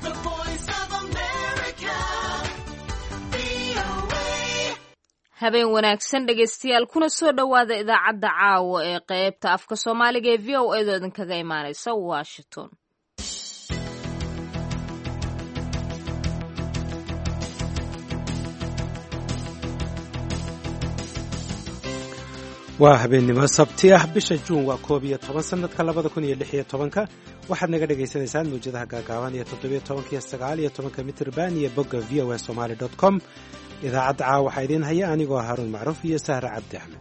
The Voice of America. habeen wanaagsan dhegaystayaal kuna soo dhowaada idaacadda caawa ee qaybta afka soomaaliga ee v o a da idinkaga imaanaysa washington. waa habeennimo sabti ah bisha juun waa 11 sanadka 2016 waxaad naga dhagaysanaysaan mawjadaha gaagaaban iyo 17 iyo 19 mitirban iyo bogga voasomali.com. idaacadda caawa waxaa idiin haya anigoo haruun macruuf iyo sahra cabdi axmed.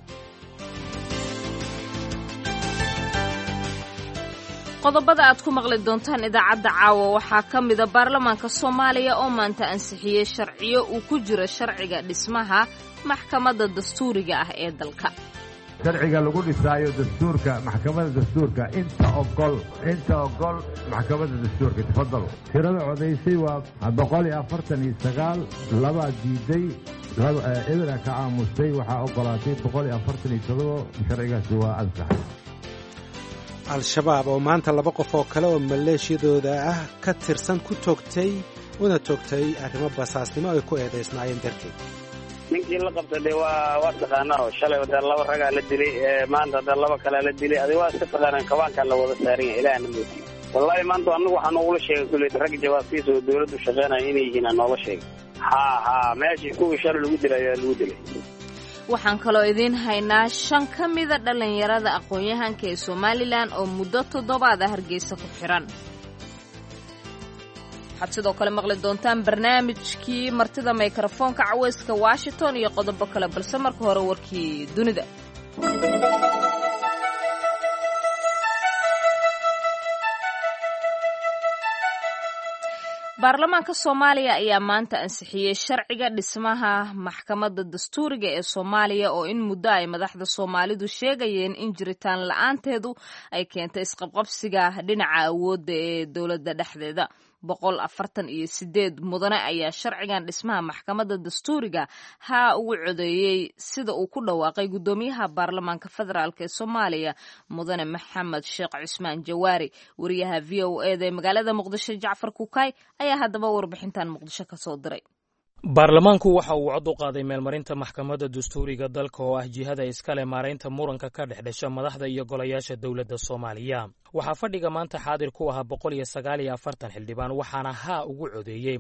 qodobada aad ku maqli doontaan idaacadda caawa waxaa ka mida baarlamaanka soomaaliya oo maanta ansixiyey sharciyo uu ku jiro sharciga dhismaha maxkamadda dastuuriga ah ee dalka. sharciga lagu dhisaayo dastuurka maxkamadda dastuurka inta ogol maxkamadda dastuurka tafadalo. tirada codaysay waa 149 laba diiday ibra ka aamusay waxaa ogolaatay 147 sharcigaasi waa ansaxay. al-shabaab oo maanta laba qof oo kale oo maleeshiyadooda ah ka tirsan ku toogtay arrimo basaasnimo ay ku eedaysnaayeen darteed. ninkii la qabtay de waa taqaanaa oo shalay wada laba ragaa la dilay maanta da laba kale la dilay adiga waa iska taqaanaa kabaanka la wada saaran yahay ilaahna moodi wallahi maanta anagu waxaan ugu sheegay kulay rag jawaasiis oo dawladdu shaqeynaya inay yihiin noola sheegay meeshii kuwii shalay lagu dilay ayaa lagu dilay. waxaan kaloo idiin haynaa 5 ka mida dhalinyarada aqoon-yahanka ee Somaliland oo muddo 7 ah Hargeysa ku xiran. waxaad sidoo kale maqli doontaan barnaamijkii martida mikrofoonka caweyska Washington iyo qodobo kale balse marka hore warkii dunida. baarlamaanka Soomaaliya ayaa maanta ansixiyey sharciga dhismaha maxkamadda dastuuriga ee Soomaaliya oo in muddo ay madaxda Soomaalidu sheegayeen in jiritaan la'aanteedu ay keentay isqabqabsiga dhinaca awoodda ee dawladda dhexdeeda. 148 mudane ayaa sharcigan dhismaha maxkamadda dastuuriga ugu codeeyey sida uu ku dhawaaqay gudoomiyaha baarlamaanka federaalk ee Soomaaliya mudane Maxamed Sheekh Cusmaan Jawaari. wariyaha VOA ee magaalada Muqdisho Jacfar Kukay ayaa haddaba warbixintan Muqdisho ka soo diray. baarlamaanku waxa uu cod u qaaday meelmarinta maxkamadda dastuuriga dalka oo ah jihada iskale maaraynta muranka ka dhex dhasha madaxda iyo golayaasha dowladda Soomaaliya. waxaa fadhiga maanta xaadir ku ahaa 149 xildhibaan waxaana ugu codeeyey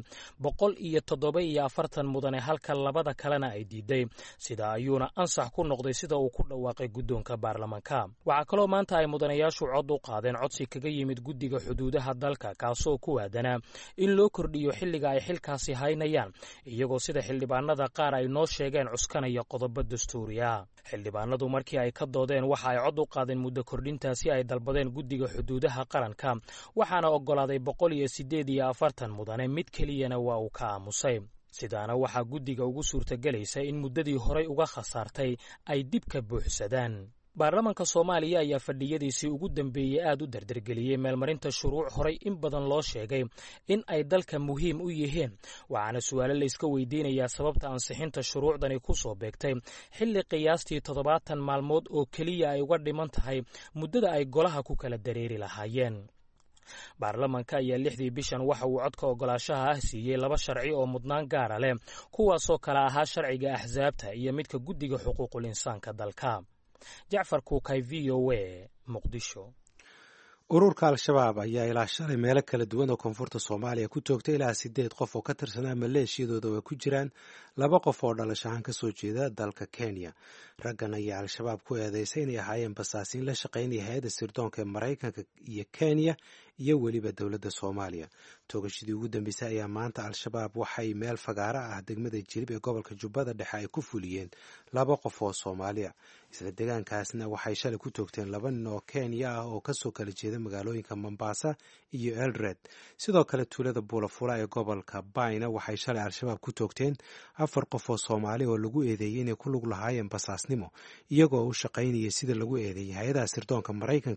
147 mudane halka labada kalena ay diiday sida ayuuna ansax ku noqday sida uu ku dhawaaqay guddoonka baarlamaanka. waxaa kaloo maanta ay mudanayaashu cod u qaadeen codsi kaga yimid guddiga xuduudaha dalka kaasoo ku aadanaa in loo kordhiyo xilliga ay xilkaasi haynayaan iyagoo sida xildhibaanada qaar ay noo sheegeen cuskanaya qodobo dastuuri ah. xildhibaanadu markii ay ka doodeen waxa ay cod u qaadeen muddo kordhintaasi ay dalbadeen guddiga xuduudaha qaranka waxaana ogolaaday 148 mudane mid keliyana waa uu ka aamusay. sidaana waxaa guddiga ugu suurtagelaysa in muddadii horay uga khasaartay ay dib ka buuxsadaan. baarlamaanka Soomaaliya ayaa fadhiyadiisii ugu dambeeyay aad u dardargeliyay meelmarinta shuruuc horay in badan loo sheegay in ay dalka muhiim u yihiin waxaana su'aalo la iska weydiinayaa sababta ansixinta shuruucdani ku soo beegtay xilli qiyaastii 70 maalmood oo kaliya ay uga dhiman tahay muddada ay golaha ku kala dareeri lahaayeen. baarlamaanka ayaa 6dii bishan waxa uu codka ogolaashaha siiyey 2 sharci oo mudnaan gaar leh kuwaasoo kala ahaa sharciga axsaabta iyo midka guddiga xuquuqul insaanka dalka. Jacfar Kukay VOA Muqdisho. ururka al-shabaab ayaa ilaa shalay meelo kala duwan oo koonfurta Soomaaliya ku toogtay ilaa 8 qof oo ka tirsanaa maleeshiyadooda oo ku jiraan 2 qof oo dhalashahan ka soo jeeda dalka Kenya. raggan ayaa al-shabaab ku eedeysay inay ahaayeen basaasiin la shaqaynaya hay'adda sirdoonka ee Mareykanka iyo Kenya iyo weliba dowladda Soomaaliya. toogashadii ugu dambeysay ayaa maanta al-shabaab waxay meel fagaara ah degmada Jilib ee gobolka Jubbada Dhexe ay ku fuliyeen 2 qof oo Soomaaliya. isla deegaankaasna waxay shalay ku toogteen 2 nin oo Kenya ah oo ka soo kala jeeda magaalooyinka Mombasa iyo Eldoret. sidoo kale tuulada Bulafula ee gobolka Bayna waxay shalay al-shabaab ku toogteen 4 qof oo Soomaali oo lagu eedeeyay inay ku lug lahaayeen basaasnimo iyagoo u shaqaynaya sida lagu eedeeyay hay'adaha sirdoonka Mareykanka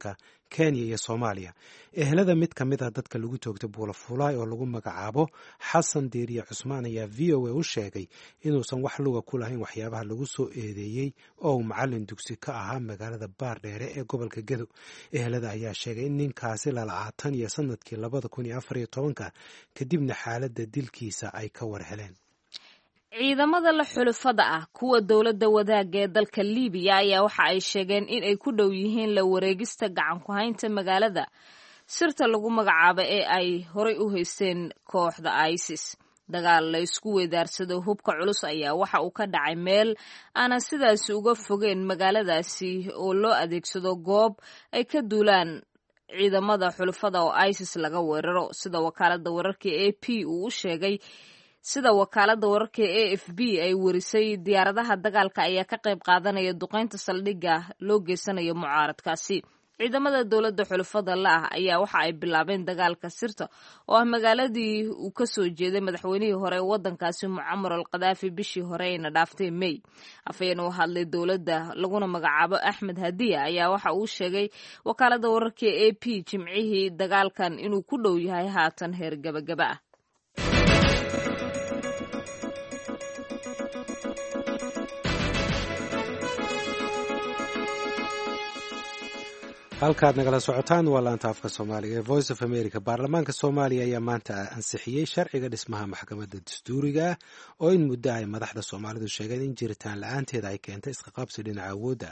kenya iyo soomaaliya. ehelada mid ka mid ah dadka lagu toogtay buulafulaay oo lagu magacaabo xasan diiriye cusmaan ayaa v o a u sheegay inuusan wax luga ku lahayn waxyaabaha lagu soo eedeeyey oo uu macalin dugsi ka ahaa magaalada baardheere ee gobolka gedo. ehelada ayaa sheegay in ninkaasi lala'aa tan iyo sanadkii 2014 kadibna xaaladda dilkiisa ay ka war heleen. ciidamada la xulufada ah kuwa dowladda wadaagga ee dalka liibiya ayaa waxa ay sheegeen in ay ku dhow yihiin la wareegista gacan ku haynta magaalada sirta lagu magacaabo ee ay horay u haysteen kooxda isis. dagaal la isku weydaarsado hubka culus ayaa waxa uu ka dhacay meel aanan sidaasi uga fogeen magaaladaasi oo loo adeegsado goob ay ka duulaan ciidamada xulufada oo isis laga weeraro sida wakaaladda wararka AP uu u sheegay. sida wakaaladda wararka AFB ay warisay diyaaradaha dagaalka ayaa ka qayb qaadanaya duqeynta saldhigga loo geysanayo mucaaradkaasi. ciidamada dowladda xulufada la ah ayaa waxa ay bilaabeen dagaalka sirta oo ah magaaladii uu ka soo jeeday madaxweynihii hore ee waddankaasi mucamar al qadaafi bishii hore ayna dhaaftay May. afayeen u hadlay dowladda laguna magacaabo Axmed Hadiya ayaa waxa uu sheegay wakaaladda wararka AP jimcihii dagaalkan inuu ku dhow yahay haatan heer gabagaba ah. halkaad nagala socotaan waa laanta afka soomaaliga ee voice of america. baarlamaanka soomaaliya ayaa maanta ansixiyey sharciga dhismaha maxkamadda dastuuriga ah oo in muddo ay madaxda soomaalidu sheegeen in jiritaan la-aanteeda ay keentay isqaqabsi dhinaca awoodda.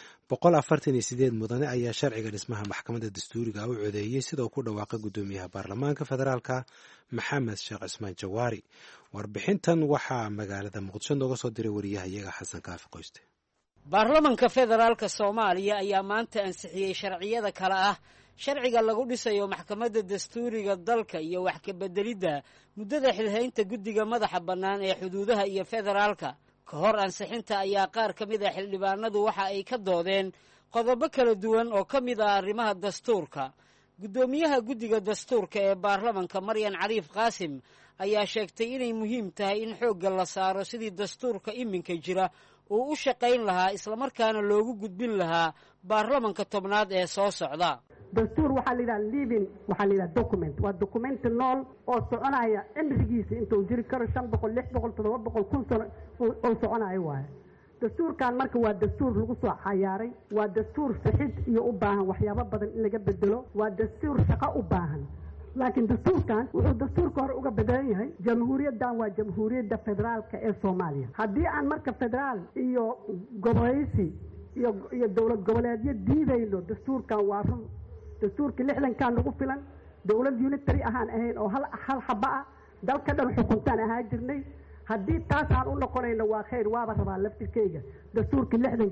148 mudane ayaa sharciga dhismaha maxkamadda dastuuriga u codeeyey sida uu ku dhawaaqay guddoomiyaha baarlamaanka federaalka maxamed sheekh cismaan jawaari. warbixintan waxaa magaalada muqdisho nooga soo diray wariyahayaga xasan kaafi qoyste. baarlamanka federaalka soomaaliya ayaa maanta ansixiyey sharciyada kale ah sharciga lagu dhisayo maxkamadda dastuuriga dalka iyo wax ka beddelidda muddada xilhaynta guddiga madaxa bannaan ee xuduudaha iyo federaalka. ka hor ansixinta ayaa qaar ka mid a xildhibaanadu waxa ay ka doodeen qodobo kala duwan oo ka mid ah arrimaha dastuurka. guddoomiyaha guddiga dastuurka ee baarlamanka maryan cariif qaasim ayaa sheegtay inay muhiim tahay in xoogga la saaro sidii dastuurka iminka jira uu u shaqayn lahaa islamarkaana loogu gudbin lahaa baarlamanka tobnaad ee soo socda. dastuur waxaa la yidhaha living waxaa la yidhaha document waa documenti nool oo soconaya cimrigiisa intuu jiri karo 500 600 700 kun sano oo soconayo waaye. dastuurkan marka waa dastuur lagu soo xayaaray, waa dastuur sixid iyo u baahan waxyaabo badan in laga bedelo, waa dastuur shaqo u baahan. laakiin dastuurkan wuxuu dastuurka hore uga bedelan yahay jamhuuriyaddan waa jamhuuriyadda federaalka ee Soomaaliya. haddii aan marka federaal iyo goboleysi iyo dowlad goboleedyo diidayno dastuurkan waa run. dastuurka 60kan nagu filan dowlad unitary ahaan ahayn oo hal xaba ah dalka dhan xukuntaan ahaa jirnay. haddii taas aan u noqonayno waa khayr, waaba rabaa laftirkeyga dastuurka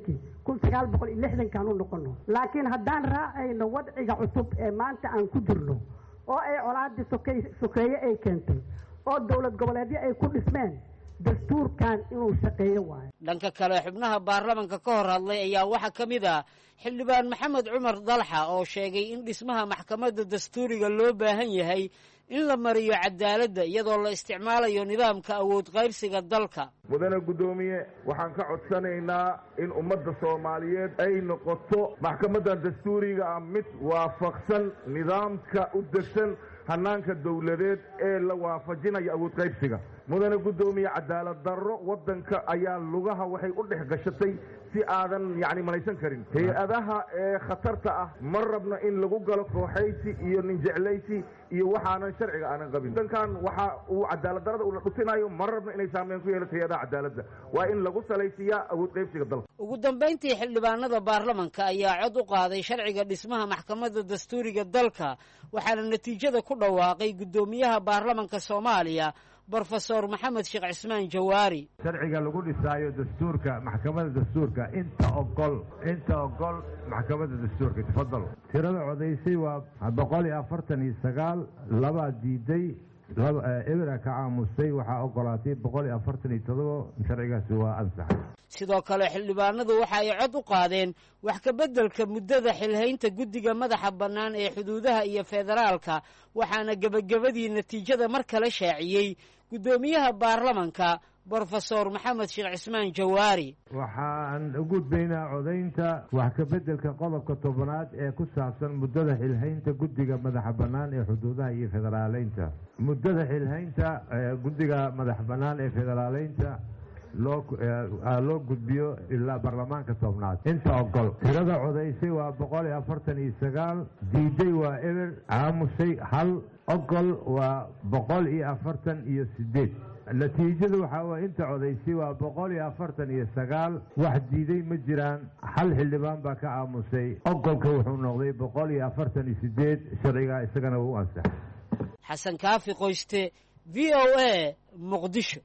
1960kan u noqono. laakiin haddaan raacayno wadciga cusub ee maanta aan ku jirno oo ay colaadii sokeeye ay keentay oo dowlad goboleedyo ay ku dhismeen dastuurkan inuu shaqeeyo waayo. dhanka kale xubnaha baarlamanka ka hor hadlay ayaa waxaa ka mid ah xildhibaan maxamed cumar dalxa oo sheegay in dhismaha maxkamadda dastuuriga loo baahan yahay in la mariyo cadaaladda iyadoo la isticmaalayo nidaamka awood qaybsiga dalka. mudane guddoomiye waxaan ka codsanaynaa in ummadda soomaaliyeed ay noqoto maxkamaddan dastuuriga ah mid waafaqsan nidaamka u degsan hannaanka dowladeed ee la waafajinayo awood qaybsiga. mudane guddoomiye cadaalad darro waddanka ayaa lugaha waxay u dhex gashatay si aadan malaysan karin. hay-adaha ee khatarta ah ma rabno in lagu galo kooxaysi iyo ninjeclaysi iyo waxaanan sharciga aanan qabin. waddankan waxa uu cadaalad darrada ula dhutinayo ma rabno inay saameyn ku yeelato hay-adaha cadaaladda. waa in lagu salaysiiyaa awood qaybsiga dalka. ugu dambayntii xildhibaanada baarlamanka ayaa cod u qaaday sharciga dhismaha maxkamadda dastuuriga dalka waxaana natiijada ku dhawaaqay guddoomiyaha baarlamanka Soomaaliya brofesor maxamed sheekh cismaan jawaari. sharciga lagu dhisaayo dastuurka maxkamadda dastuurka inta ogol maxkamadda dastuurka tafadalo. tirada codaysay waa 149 laba diiday ebera ka aamusay waxaa ogolaatay 147 sharcigaasi waa ansax. sidoo kale xildhibaanadu waxa ay cod u qaadeen wax ka beddelka muddada xilhaynta guddiga madaxa bannaan ee xuduudaha iyo federaalka waxaana gebagabadii natiijada mar kale shaaciyey guddoomiyaha baarlamanka brofesor maxamed sheekh cismaan jawaari. waxaan u gudbaynaa codaynta wax ka beddelka qodobka 10aad ee ku saabsan muddada xilhaynta guddiga madaxa bannaan ee xuduudaha iyo federaaleynta. muddada xilhaynta guddiga madaxa bannaan ee federaaleynta loo gudbiyo ilaa baarlamaanka 10aad. inta ogol tirada codaysay waa 149, diiday waa eber, aamusay hal, ogol waa 148. natiijadu waxaa waa inta codaysay waa 149, wax diiday ma jiraan, hal xildhibaan baa ka aamusay, ogolka wuxuu noqday 148. sharciga isagana wuu ansaxay. xasan kaafi qoyste, VOA, muqdisho.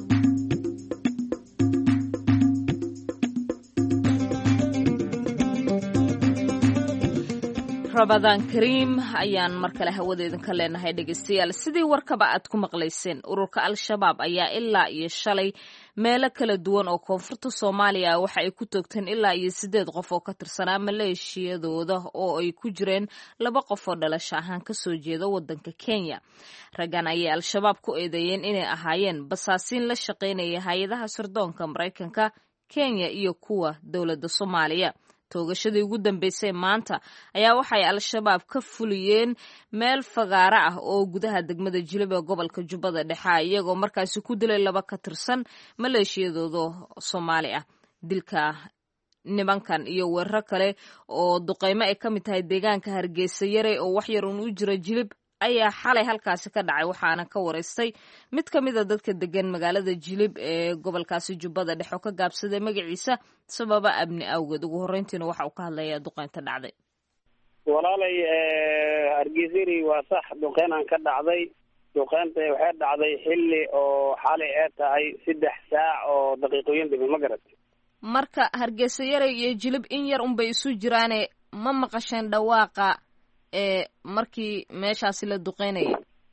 rabadaan kariim ayaan mar kale hawadeedan ka leenahay dhegeystayaal. sidii warkaba aad ku maqlayseen, ururka al-shabaab ayaa ilaa iyo shalay meelo kala duwan oo koonfurta soomaaliya waxa ay ku toogteen ilaa iyo 8 qof oo ka tirsanaa maleeshiyadooda oo ay ku jireen 2 qof oo dhalasho ahaan kasoo jeeda wadanka Kenya. raggan ayay al-shabaab ku eedeeyeen inay ahaayeen basaasiin la shaqaynaya hay-adaha sirdoonka Mareykanka, Kenya iyo kuwa dowladda Soomaaliya. toogashadii ugu dambeysay maanta ayaa waxay al-shabaab ka fuliyeen meel fagaaro ah oo gudaha degmada Jilib ee gobolka Jubbada Dhexe, iyagoo markaasi ku dilay 2 ka tirsan maleeshiyadooda Soomaali ah. dilka nimankan iyo weerar kale oo duqeymo ay ka mid tahay deegaanka Hargeysa Yare oo wax yar u jira Jilib ayaa xalay halkaasi ka dhacay. waxaana ka wareystay mid ka mid a dadka degan magaalada Jilib ee gobolkaasi Jubbada Dhexe oo ka gaabsaday magaciisa sababa amni awgeed. ugu horeyntiina waxa uu ka hadlayaa duqeynta dhacday. walaalay Hargeysari waa sax, duqeynaan ka dhacday. duqeynta waxay dhacday xilli oo xalay ay tahay 3 saac oo daqiiqooyin dib ma garatay. marka Hargeysa Yare iyo Jilib in yar unbay isu jiraane ma maqasheen dhawaaqa markii meeshaasi la duqeynayay?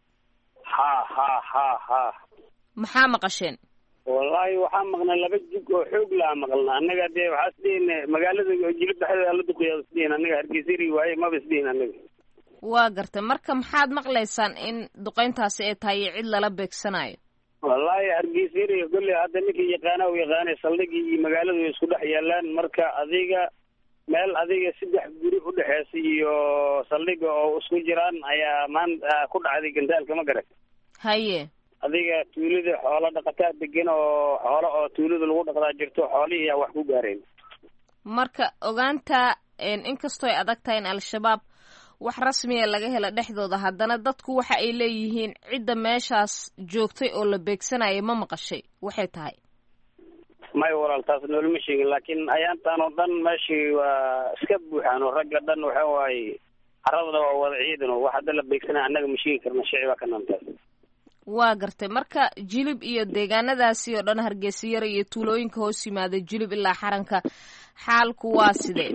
ha maxaa maqasheen? wallahi waxaan maqnay 2 jig oo xoog la maqalna. anaga dee waxaa isdeen magaalada Jilib dhexdeeda la duqeeyo isdeen anaga Hargeysari waaye ma isdeen anaga. waa gartay. marka maxaad maqlaysaan in duqeyntaasi ay tahay cid lala beegsanayo? wallahi Hargeysari kulli hadda ninkii yaqaana saldhigii magaaladu isku dhex yaalaan. marka adiga meel 3 guri u dhaxeysay iyo saldhiga oo isku jiraan ayaa maanta ku dhacday gandaalka ma garat. haye adiga tuulada xoolo dhaqataa degan oo xoolo oo tuulada lagu dhaqdaa jirto, xoolihii ayaa wax ku gaareen. marka ogaanta inkastoo ay adag tahay in al-shabaab wax rasmiya laga helo dhexdooda, haddana dadku waxa ay leeyihiin cidda meeshaas joogtay oo la beegsanayay ma maqashay waxay tahay? may walaal taas noolama sheegin, laakiin ayaantaan oo dhan meeshii waa iska buuxaan oo ragga dhan waxa waaye carabada waa wada ciidan oo wax hadda la beegsanaya annaga ma sheegi karna, shicib baa ka naantaas. waa gartay. marka Jilib iyo deegaanadaasi oo dhan Hargeysa Yare iyo tuulooyinka hoos yimaada Jilib ilaa Xaranka xaalku waa sidee?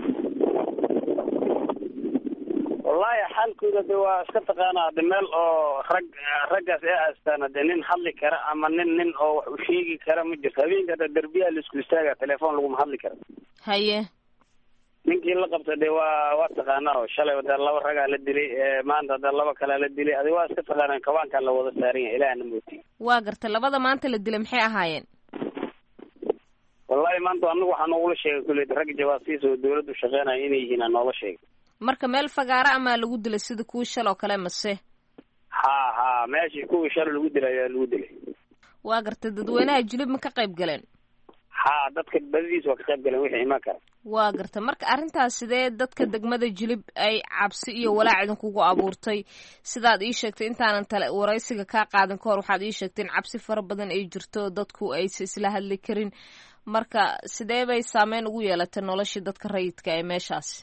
wallahi xaalkooda de waa iska taqaanaa de meel oo raggaas ay haystaan de nin hadli kara ama nin oo wax u sheegi kara ma jirto. habeenka de derbiyaha la isku istaaga, telefoon laguma hadli kara. haye ninkii la qabta de waa taqaanaa oo shalay de 2 ragaa la dilay, maanta de 2 kale la dilay. adiga waa iska taqaanaa kabaankaa la wada saaran yahay, ilaahna mooti. waa gartay. 2 maanta la dilay maxay ahaayeen? wallahi maanta anagu waxaa noogula sheegay kulli rag jawaasiis oo dawladdu shaqeynaya inay yihiin noola sheegay. marka meel fagaaro ama lagu dilay sida kuwii shal oo kale mase? ha meeshii kuwii shal lagu dilay ayaa lagu dilay. waa gartay. dadweynaha Jilib ma ka qayb galeen? dadka badidiis waa ka qayb galeen wixii imaan kara. waa gartay. marka arrintaas sidee dadka degmada Jilib ay cabsi iyo walaac idin kugu abuurtay? sidaad ii sheegtay intaanan waraysiga kaa qaadan ka hor waxaad ii sheegtay in cabsi fara badan ay jirto, dadku aysa isla hadli karin. marka sidee bay saameyn ugu yeelatay noloshii dadka rayidka ee meeshaasi?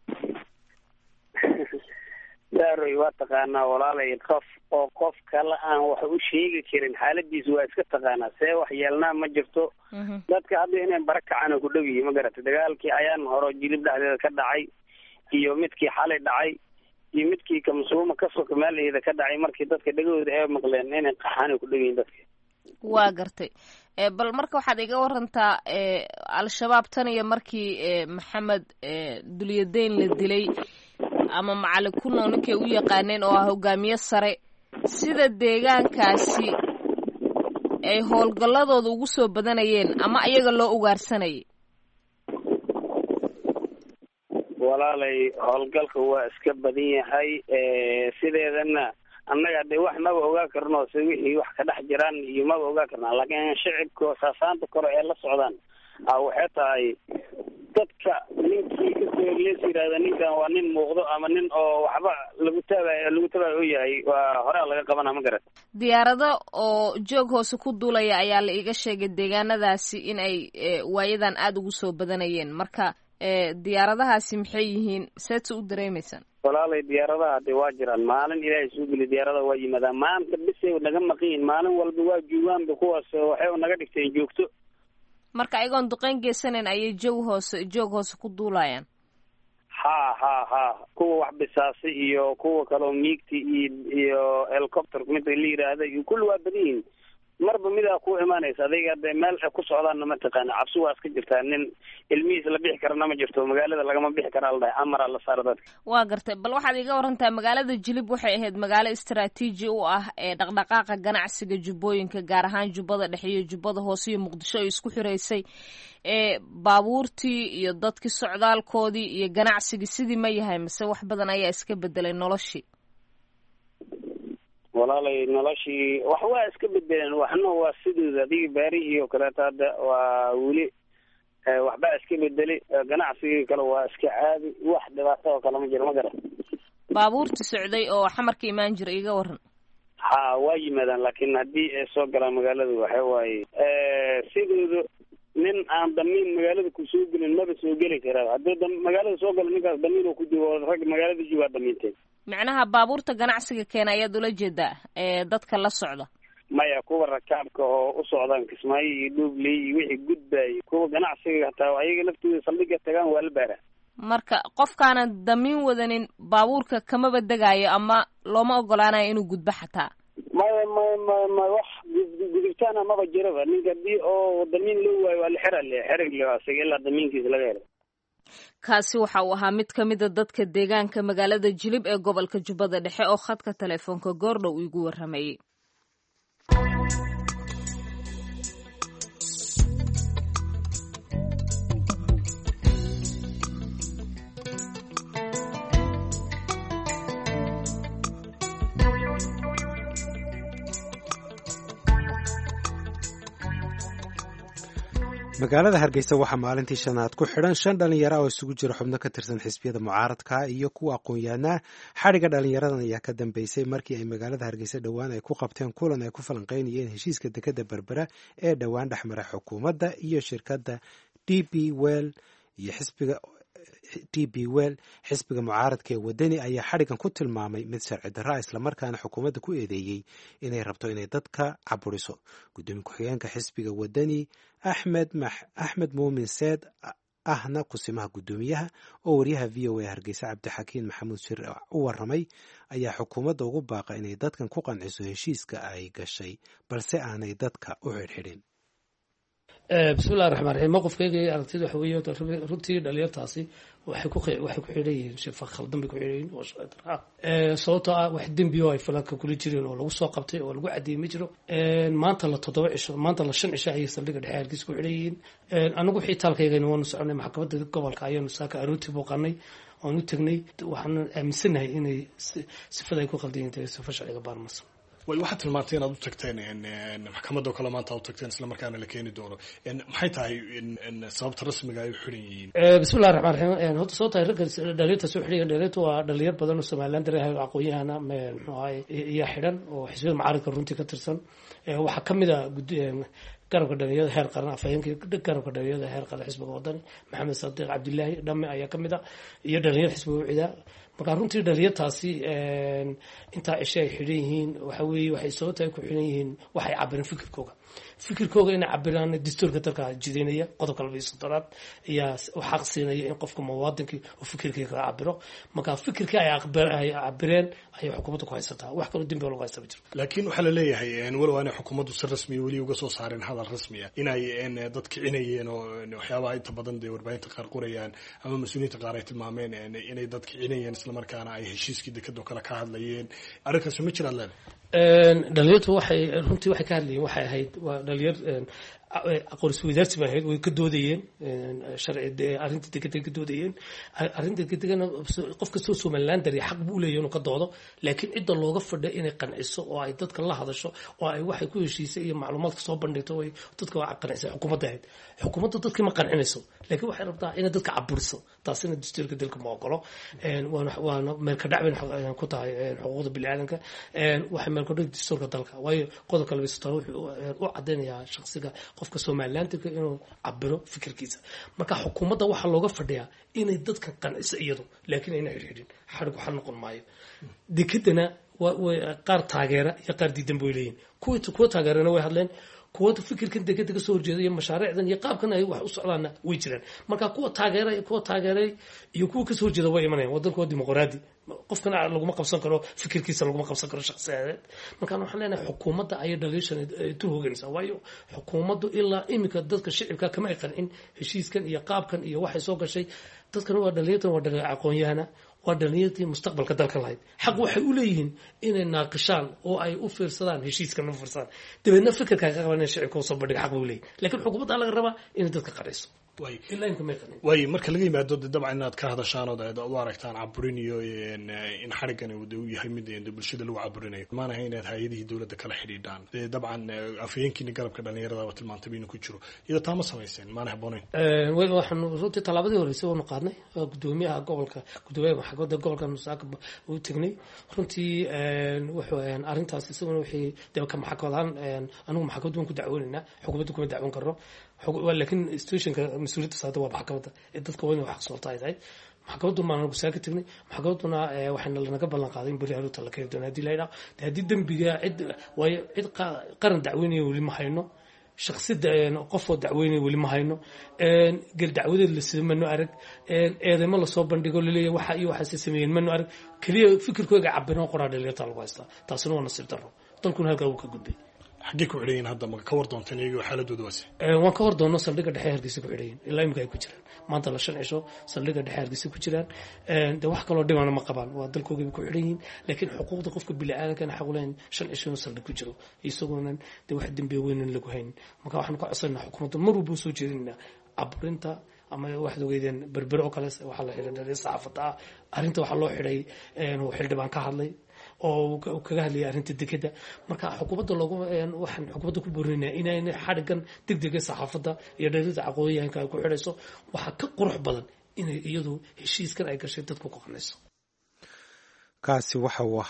daaroy waa taqaanaa walaalay, qof kale aan wax u sheegi karin xaaladiisa waa iska taqaanaa. see wax yeelnaa ma jirto. dadka hadda inay barakacaan oo ku dhow yihiin ma garatay. dagaalkii ayaan hore Jilib dhexdeeda ka dhacay iyo midkii xalay dhacay iyo midkii Kamsuuma ka soka meelaheeda ka dhacay, markii dadka dhagahooda ay maqleen inay qaxaan ku dhow yihiin dadka. waa gartay. bal marka waxaad iga warantaa al-shabaab tan iyo markii maxamed Dulyadeyn la dilay ama Macalin Kuno ninkay u yaqaaneen oo ah hogaamiye sare, sida deegaankaasi ay howlgalladooda ugu soo badanayeen ama iyaga loo ugaarsanayay? walaalay howlgalka waa iska badan yahay sideedana annaga de wax maba ogaa karno se wixii wax ka dhex jiraan iyo maba ogaa karnaa laakiin shicibka saasaanta kore ee la socdaan waxay tahay dadka ninkii kasoo lees yidhaahda ninkan waa nin muuqdo ama nin oo waxba lagu taabay u yahay waa horaa laga qabana ma garat. diyaarado oo joog hoose ku duulaya ayaa la iiga sheegay deegaanadaasi in ay waayadan aada ugu soo badanayeen, marka diyaaradahaasi maxay yihiin, seedse u dareemaysaan? walaalay diyaaradaha de waa jiraan, maalin ilaahay soo geli diyaarada waa yimaadaan, maanta bisay naga maqiin, maalin walba waa joogaanba kuwaas waxay naga dhigteen joogto. marka ayagoon duqeyn geysanayn ayay joog hoose ku duulayaan? ha kuwa wax bisaasay iyo kuwa kaleo miigti iyo helicopter mida la yidhaahda iyo kulli waa badan yihiin, marba midaa ku imaanaysa adiga de meel ku socdaanna ma taqaana, cabsi waa iska jirtaa, nin ilmihiis la bixi karana ma jirto, magaalada lagama bixi karaa la dhahay, amara la saara dadka. waa gartay, bal waxaad iga warantaa magaalada jilib waxay ahayd magaalo istaraatiiji u ah ee dhaqdhaqaaqa ganacsiga jubbooyinka, gaar ahaan jubbada dhexe iyo jubbada hoose iyo muqdisho ay isku xiraysay, baabuurtii iyo dadkii socdaalkoodii iyo ganacsigii sidii ma yahay mise wax badan ayaa iska bedelay noloshii? walaalay noloshii wax waa iska bedeleen, waxna waa sidooda adiga baari iyo kaleeto hadda waa weli waxbaa iska bedeli, ganacsigii kale waa iska caadi, wax dhibaato oo kale ma jiro ma garan. baabuurtii socday oo xamarka imaan jira iga waran? waa yimaadaan, laakiin haddii ay soo galaan magaalada waxa waaye sidooda nin aan damiin magaalada ku soo gelin maba soo geli karaa, haddii magaalada soo galo ninkaas damiin oo ku joogo rag magaalada joogaa damiinteen. macnaha baabuurta ganacsiga keena ayaad ula jeedaa dadka la socda? maya kuwa rakaabka oo u socdaan Kismaayo iyo Dhuubley iyo wixii gudbay, kuwa ganacsiga hataa ayaga laftooda saldhiga tagaan waa la baaraa. marka qofkaanan damiin wadanin baabuurka kamaba degaayo ama looma ogolaanayo inuu gudbo xataa? ma wax gudubtaana maba jiraba, ninka haddii oo damiin loo waayo waa la xerig le asiga ilaa damiinkiisa laga helo. kaasi waxa uu ahaa mid ka mida dadka deegaanka magaalada jilib ee gobolka jubbada dhexe oo khadka telefoonka goordhow igu waramayay. magaalada hargeysa waxaa maalintii shanaad ku xidhan 5 dhalinyaro oo isugu jira xubno ka tirsan xisbiyada mucaaradka iyo kuwa aqoon-yahanaa. xadhigga dhalinyaradan ayaa ka dambeysay markii ay magaalada hargeysa dhowaan ay ku qabteen kulan ay ku falanqeynayeen heshiiska dekeda berbera ee dhowaan dhexmara xukuumadda iyo shirkadda DP World iyo xisbiga mucaaradka ee wadani ayaa xadhiggan ku tilmaamay mid sharci darra islamarkaana xukuumadda ku eedeeyey inay rabto inay dadka caburiso. gudoomiye ku-xigeenka xisbiga wadani axmed muumin seed ahna kusimaha gudoomiyaha oo wariyaha VOA hargeysa cabdixakiin maxamuud shir u waramay ayaa xukuumadda ugu baaqa inay dadkan ku qanciso heshiiska ay gashay balse aanay dadka u xidhxidhin. bismillahi raxmaan raxiim mowqifkayga aragtida waxa weeye runtii dhalinyartaasi waxay ku xidhan yihiin shirfa khaldan bay ku xidhan yihiin oo sharci darra ah sababtoo ah wax dembi oo ay falanka kula jireen oo lagu soo qabtay oo lagu cadeeyey ma jiro. maanta la 7 cisho maanta la 5 cisho ayay saldhigga dhexe hargeysa ku xidhan yihiin. anigu wixii taalkaygayna waanu soconay maxkamadda gobolka ayaanu saaka aroortii booqanay oon u tagnay, waxaan aaminsanahay inay sifada ay ku qaldan yihiin sifa sharciga baarmasa. waxaad tilmaantay inaad u tagteen maxkamadda kale maanta u tagteen isla markaana la keeni doono, maxay tahay sababta rasmiga ay u xidhan yihiin? bismillahi raxmaan raxiim horta soo tahay ragga dhalinyarta soo xidhan dhalinyarta waa dhalinyar badan oo Soomaaliland dareehay aqoon-yahana muxuu ahay iyo xidhan oo xisbiyada mucaaradka runtii ka tirsan. waxaa ka mid ah garabka dhalinyarada heer qaran afhayeenkii garabka dhalinyarada heer qaran xisbiga wadani Maxamed Sadiq Cabdillaahi dhamme ayaa ka mid ah iyo dhalinyar xisbiga wicida. marka runtii dhalinyartaasi intaa cisho ay xidhan yihiin waxa weeye waxay sababta ay ku xidhan yihiin waxay cabireen fikirkooga inay cabiraan dastuurka dalka jideynaya qodobka 23 ayaa xaq siinaya in qofka muwaadinkii uu fikirkiisa ka cabiro. marka fikirkii ay cabireen ayay xukuumaddu ku haysataa, wax kale dambi lagu haysta ma jiro. laakiin waxaa la leeyahay walow aanay xukuumaddu si rasmi weli uga soo saareen hadal rasmi ah inay dad kicinayeen oo waxyaabaha inta badan dee warbaahinta qaar qorayaan ama mas-uuliyiinta qaar ay tilmaameen inay dad kicinayeen islamarkaana ay heshiiskii dekado kale ka hadlayeen. arrinkaasi ma jiraan leedahay? dhalinyartu waxay runtii waxay ka hadlayeen waxay ahayd waa dhalinyar aqoon isweydaarsi bay ahayd way ka doodayeen sharci arrinta degedega ka doodayeen arrinta degedegana qof kastoo Somaliland dari xaq buu leeyahay inuu ka doodo laakiin cidda looga fadhiyo inay qanciso oo ay dadka la hadasho oo ay waxay ku heshiisay iyo macluumaadka soo bandhigto way dadka waa qancisay xukuumadda ahayd xukuumadda dadka ma qancinayso laakiin waxay rabtaa inay dadka caburiso taasina dastuurka dalka ma ogolo waana meel ka dhacbin ku tahay xuquuqda bini'aadanka waxay meel ka dhigtay dastuurka dalka waayo qodobka 22 wuxuu u cadeynayaa shakhsiga qofka Somaliland inuu cabiro fikirkiisa marka xukuumadda waxa looga fadhiyaa inay dadka qanciso iyadu laakiin ayna xirxirin xarigu xal noqon maayo dekadana qaar taageera iyo qaar diidan bay leeyihiin kuwa taageerana way hadleen kuwa fikirkan degdega soo horjeeda iyo mashaariicdan iyo qaabkan ay wax u socdaan way jiraan marka kuwa taageeray iyo kuwa ka soo horjeeda way imanayaan wadanka dimuqraadi qofkana laguma qabsan karo fikirkiisa laguma qabsan karo shakhsiyadeed marka waxaan leenahay xukuumadda ay dhaliishan tur hoggaanisa waayo xukuumaddu ilaa imika dadka shacabka kama ay qancin heshiiskan iyo qaabkan iyo waxay soo gashay dadkana waa dhalinyartan waa dhalinyar aqoon-yahana waa dhalinyartii mustaqbalka dalka lahayd xaq waxay u leeyihiin inay naaqishaan oo ay u fiirsadaan heshiiskan u fiirsadaan dabeedna fikirka ka qabanaya shacabka oo soo bandhiga xaq u leeyihiin laakiin xukuumadda laga rabaa inay dadka qariso way marka laga yimaado dabcan inaad ka hadashaan oo u aragtaan caburin iyo in xarigan uu yahay mid bulshada lagu caburinayo maanaha inaad hay'adihii dowladda kala xidhiidhaan dabcan afayeenkiina garabka dhalinyarada waa tilmaantay inuu ku jiro iyada taama samayseen maana habboonayn waxaan runtii tallaabadii horreysay waanu qaadnay gudoomiyaha maxkamadda gobolka Musaaka uu tagnay runtii wuxuu arrintaas isaguna wixii dabka maxkamadan anigu maxkamaddu ku dacwoonaynaa xukuumaddu kuma dacwoon karo laakiin institutionka mas'uuliyadda saada waa maxkamadda dadka waa inay wax soo taayay maxkamaddu ma anagu saaka tagnay maxkamadduna waxayna lanaga ballan qaaday in bari aruurta la keeno hadii la yiraahdo hadii dambiga cid qaran dacweynayo wali ma hayno shakhsiyada qof oo dacweynayo wali ma hayno gal dacwadeed la siimano arag eedeymo la soo bandhigo leeyahay waxa iyo waxa sameeyeen mano arag kaliya fikirkooda cabirno qoraal dhalinyarta lagu haysta taasina waa nasiib darro dalkuna halka uu ka gudbay xagee ku xidhayn hadda ma ka war doonteen iyaga xaaladooda waase waan ka war doono saldhigga dhexe Hargeysa ku xidhayn ilaa imika ay ku jiraan maanta la shancisho saldhigga dhexe Hargeysa ku jiraan de wax kale oo dhibana ma qabaan waa dalkooda ku xidhayn laakiin xuquuqda qofka bini'aadamka xaq u leeyahay shancisho saldhig ku jiro isaguna de wax dambi weyn lagu hayn marka waxaan ku codsanaynaa xukuumadda mar walba soo jeedinaa caburinta ama waxaad ogeydeen berbero oo kale waxa la xidhay saxaafada arrinta waxa loo xidhay xildhibaan ka hadlay oo kaga hadlay arrinta dekada marka xukuumadda waxaan xukuumadda ku boorinaynaa inay xarigan degdega saxaafadda iyo dhalinyarada aqoonyahanka ay ku xidhayso waxa ka qurux badan inay iyadu heshiiskan ay gashay dadku ku qanayso kaasi waxa uu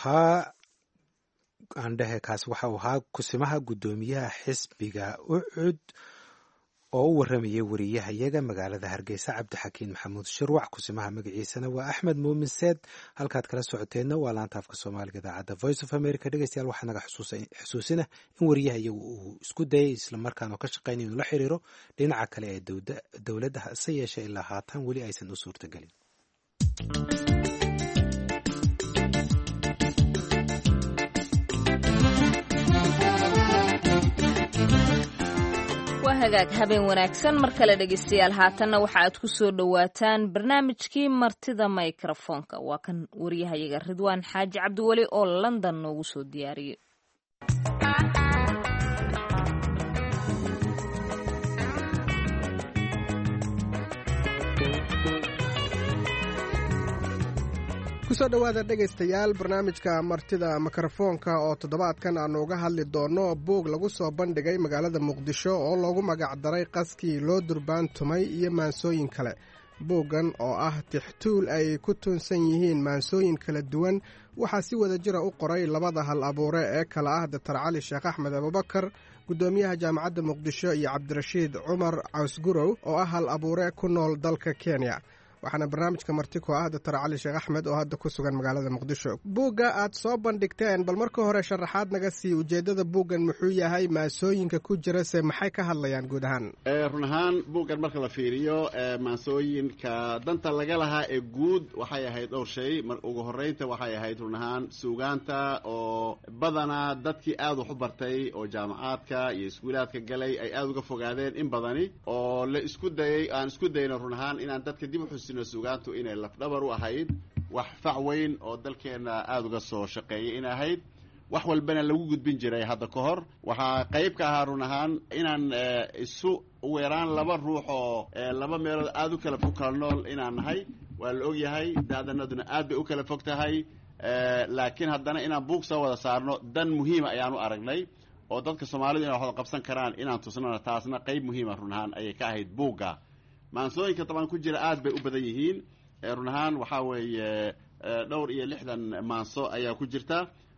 ahaa kusimaha gudoomiyaha xisbiga ucud oo u waramayay wariyahayaga magaalada Hargeysa Cabdixakiin Maxamuud Shirwac kusimaha magaciisana waa Axmed Muumin Seed halkaad kala socoteenna waa laanta afka Soomaaliga idaacadda Voice of America dhegeystayaal waxaa naga xusuusina in wariyahayagu uu isku dayay isla markaana ka shaqeynay inuu la xiriiro dhinaca kale ee dowladda hase yeeshee ilaa haatan weli aysan u suurtagelin hagaag habeen wanaagsan mar kale dhegeystayaal haatanna waxa aad ku soo dhawaataan barnaamijkii martida microfonka waa kan wariyahayaga Ridwaan Xaaji Cabdiwali oo London noogu soo diyaariyay kusoo dhowaada dhegaystayaal barnaamijka martida mikrofoonka oo toddobaadkan aanu uga hadli doonno buug lagu soo bandhigay magaalada muqdisho oo loogu magacdaray qaskii loo durbaantumay iyo maansooyin kale buuggan oo ah tixtuul ay ku tuunsan yihiin maansooyin kala duwan waxaa si wada jira u qoray labada hal abuure ee kale ah Dr. Cali Sheekh Axmed Abubakar gudoomiyaha jaamacadda muqdisho iyo Cabdirashiid Cumar Cawsgurow oo ah hal abuure ku nool dalka Kenya waxaana barnaamijka marti ku ah Dr. Cali Sheekh Axmed oo hadda ku sugan magaalada Muqdisho buugga aad soo bandhigteen bal marka hore sharaxaad naga sii ujeedada buuggan muxuu yahay maasooyinka ku jira se maxay ka hadlayaan guud ahaan run ahaan buuggan marka la fiiriyo maasooyinka danta laga lahaa ee guud waxay ahayd dhowr shay ugu horreynta waxay ahayd run ahaan suugaanta oo badanaa dadkii aad wax u bartay oo jaamacaadka iyo iskuulaadka galay ay aad uga fogaadeen in badani oo la isku dayay aan isku dayno run ahaan inaan dadka dib u suugaantu inay lafdhabar u ahayd wax fac weyn oo dalkeena aada uga soo shaqeeyay in ahayd wax walbana lagu gudbin jiray hadda ka hor waxaa qayb ka ahaa run ahaan inaan isu weeraan laba ruux oo laba meelood aad u kala fog kala nool inaan nahay waa la ogyahay daadanaduna aad bay u kala fog tahay laakiin haddana inaan buug soo wada saarno dan muhiima ayaan u aragnay oo dadka soomaalidu inay waxwada qabsan karaan inaan tusnana taasna qayb muhiima run ahaan ayay ka ahayd buugga maansooyinka taban ku jira aad bay u badan yihiin run ahaan waxaa weeye dhowr iyo 60 maanso ayaa ku jirta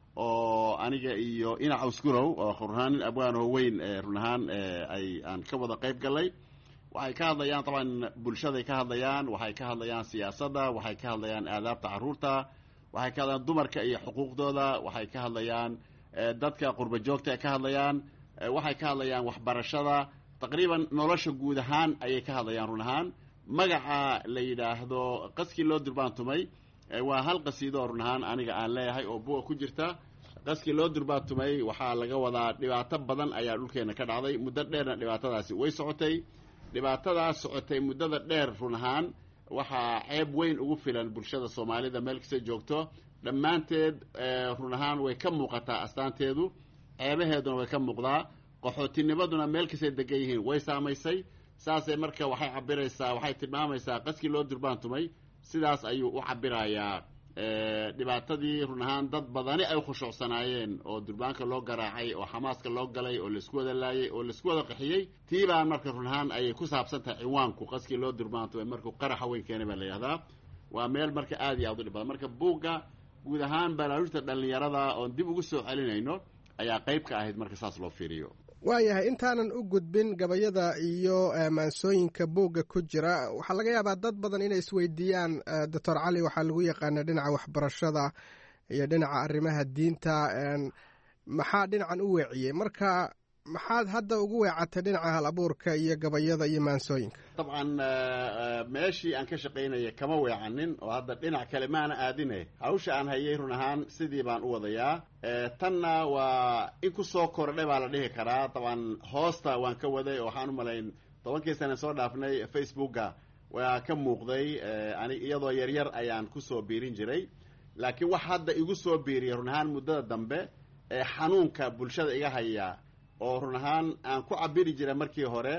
oo aniga iyo ina cawsgurow oo run ahaan nin abwaanoo weyn run ahaan aan ka wada qayb galay waxay ka hadlayaan taban bulshaday ka hadlayaan waxay ka hadlayaan siyaasadda waxay ka hadlayaan aadaabta carruurta waxay ka hadlayaan dumarka iyo xuquuqdooda waxay ka hadlayaan dadka qurba joogta ay ka hadlayaan waxay ka hadlayaan waxbarashada taqriiban nolosha guud ahaan ayay ka hadlayaan run ahaan magaca la yidhaahdo qaskii loo durbaantumay waa hal qasiido run ahaan aniga aan leeyahay oo buga ku jirta qaskii loo durbaantumay waxaa laga wadaa dhibaato badan ayaa dhulkeena ka dhacday muddo dheerna dhibaatadaasi way socotay dhibaatadaas socotay muddada dheer run ahaan waxaa ceeb weyn ugu filan bulshada soomaalida meel kasta joogto dhammaanteed run ahaan way ka muuqataa astaanteedu ceebaheeduna way ka muuqdaa qaxootinimaduna meel kastay degan yihiin way saamaysay saasay marka waxay cabiraysaa waxay tilmaamaysaa qaskii loo durbaantumay sidaas ayuu u cabirayaa dhibaatadii run ahaan dad badani ay khushuucsanaayeen oo durbaanka loo garaacay oo xamaaska loo galay oo laisku wada laayay oo laisku wada qaxiyey tii baan marka run ahaan ayay ku saabsan tahay ciwaanku qaskii loo durbaantumay markuu qaraxa weyn keenay baa la yihahdaa waa meel marka aad iyo aad u dhib badan marka buugga guud ahaan baraarujta dhallinyarada oon dib ugu soo celinayno ayaa qayb ka ahayd marka saas loo fiiriyo waayahay intaanan u gudbin gabayada iyo maansooyinka buugga ku jira waxaa laga yaabaa dad badan inay isweydiiyaan doctor cali waxaa lagu yaqaana dhinaca waxbarashada iyo dhinaca arrimaha diinta maxaa dhinacan u weeciyey marka maxaad hadda ugu weecatay dhinaca hal abuurka iyo gabayada iyo maansooyinka dabcan meeshii aan ka shaqaynaya kama weecanin oo hadda dhinac kale maana aadine hawsha aan hayay run ahaan sidii baan u wadayaa tanna waa in ku soo kordhay baa la dhihi karaa dabcan hoosta waan ka waday oo waxaan u malayn 10 sane soo dhaafnay facebooka waa ka muuqday iyadoo yaryar ayaan ku soo biirin jiray laakiin wax hadda igu soo biiriyay run ahaan muddada dambe xanuunka bulshada iga haya oo run ahaan aan ku cabiri jiray markii hore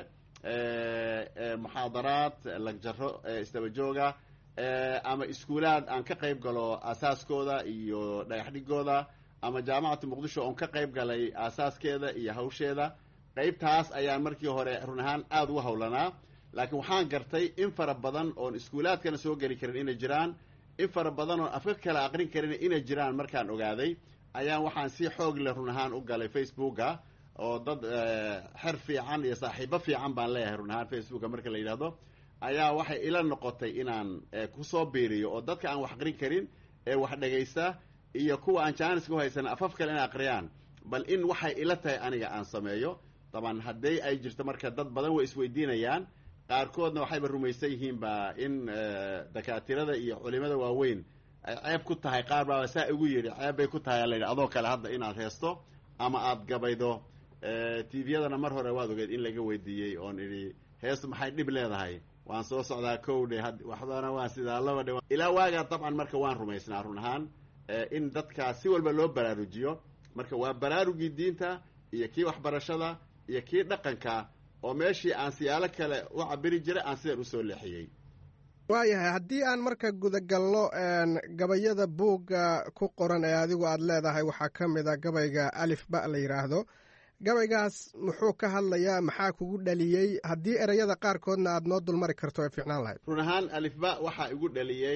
muxaadaraad lagjaro isdaba jooga ama iskuulaad aan ka qayb galo aasaaskooda iyo dhagaxdhigooda ama jaamacatu muqdisho oon ka qayb galay aasaaskeeda iyo hawsheeda qaybtaas ayaan markii hore run ahaan aada uga hawlanaa laakiin waxaan gartay in fara badan oon iskuulaadkana soo geli karin inay jiraan in fara badan oon afka kala aqrin karin inay jiraan markaan ogaaday ayaan waxaan si xoog leh run ahaan u galay facebooka oo dad xer fiican iyo saaxiibo fiican baan leeyahay run ahaan facebooka marka la yidhaahdo ayaa waxay ila noqotay inaan kusoo biiriyo oo dadka aan wax aqrin karin ee wax dhegaysta iyo kuwa aan jaanis ku haysan afaf kale inay aqriyaan bal in waxay ila tahay aniga aan sameeyo taban haddii ay jirto marka dad badan way isweydiinayaan qaarkoodna waxayba rumaysan yihiinba in dakaatirada iyo culimada waaweyn ay ceeb ku tahay qaar baaba saa igu yidhi ceeb bay ku tahay la yidhi adoo kale hadda inaad heesto ama aad gabaydo tviyadana mar hore waad ogeed in laga weydiiyey oon idhi heestu maxay dhib leedahay waan soo socdaa kowdhe waxbana waa sidaa laba dhe ilaa waagaa dabcan marka waan rumaysnaa run ahaan in dadkaa si walba loo baraarujiyo marka waa baraarugii diinta iyo kii waxbarashada iyo kii dhaqanka oo meeshii aan siyaalo kale u cabiri jiray aan sidan usoo leexiyey waayahay haddii aan marka gudagalno gabayada buugga ku qoran ee adigu aad leedahay waxaa ka mid a gabayga alif ba la yidhaahdo gabaygaas muxuu ka hadlayaa maxaa kugu dhaliyey haddii ereyada qaarkoodna aad noo dulmari karto ay fiicnaan lahayd run ahaan alifba waxaa igu dhaliyey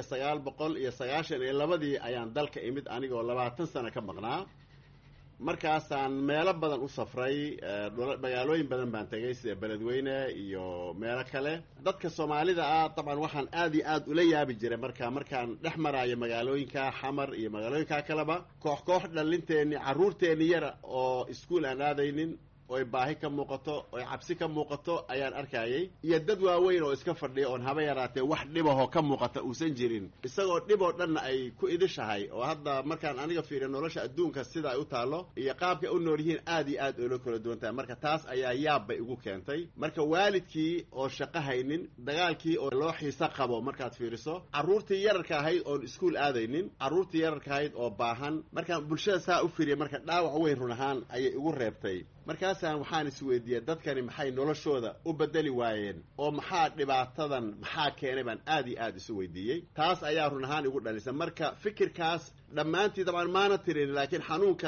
1992 ayaan dalka imid anigoo 20 sano ka maqnaa markaasaan meelo badan u safray magaalooyin badan baan tegay sida beledweyne iyo meelo kale dadka soomaalida ah dabcan waxaan aad iyo aad ula yaabi jiray markaan dhex maraayo magaalooyinka xamar iyo magaalooyinka kaleba koox koox dhalinteenni carruurteenni yara oo iskuul aan aadaynin oy baahi ka muuqato oy cabsi ka muuqato ayaan arkayay iyo dad waaweyn oo iska fadhiya oon haba yaraatee wax dhibahoo ka muuqata uusan jirin isagoo dhib oo dhanna ay ku idishahay oo hadda markaan aniga fiiriyo nolosha adduunka sida ay u taallo iyo qaabka u nool yihiin aad iyo aad oola kala duwan tahay marka taas ayaa yaab bay igu keentay marka waalidkii oo shaqo haynin dagaalkii oo loo xiise qabo markaad fiiriso carruurtii yararka ahayd oon iskuul aadaynin carruurtii yararka ahayd oo baahan markaan bulshada saa u fiiriya marka dhaawac weyn run ahaan ayay igu reebtay markaasaan waxaan isweydiiyey dadkani maxay noloshooda u bedeli waayeen oo maxaa dhibaatadan maxaa keenay baan aad iyo aad isu weydiiyey taas ayaa run ahaan igu dhalisa marka fikirkaas dhammaantii dabcan maana tirin laakiin xanuunka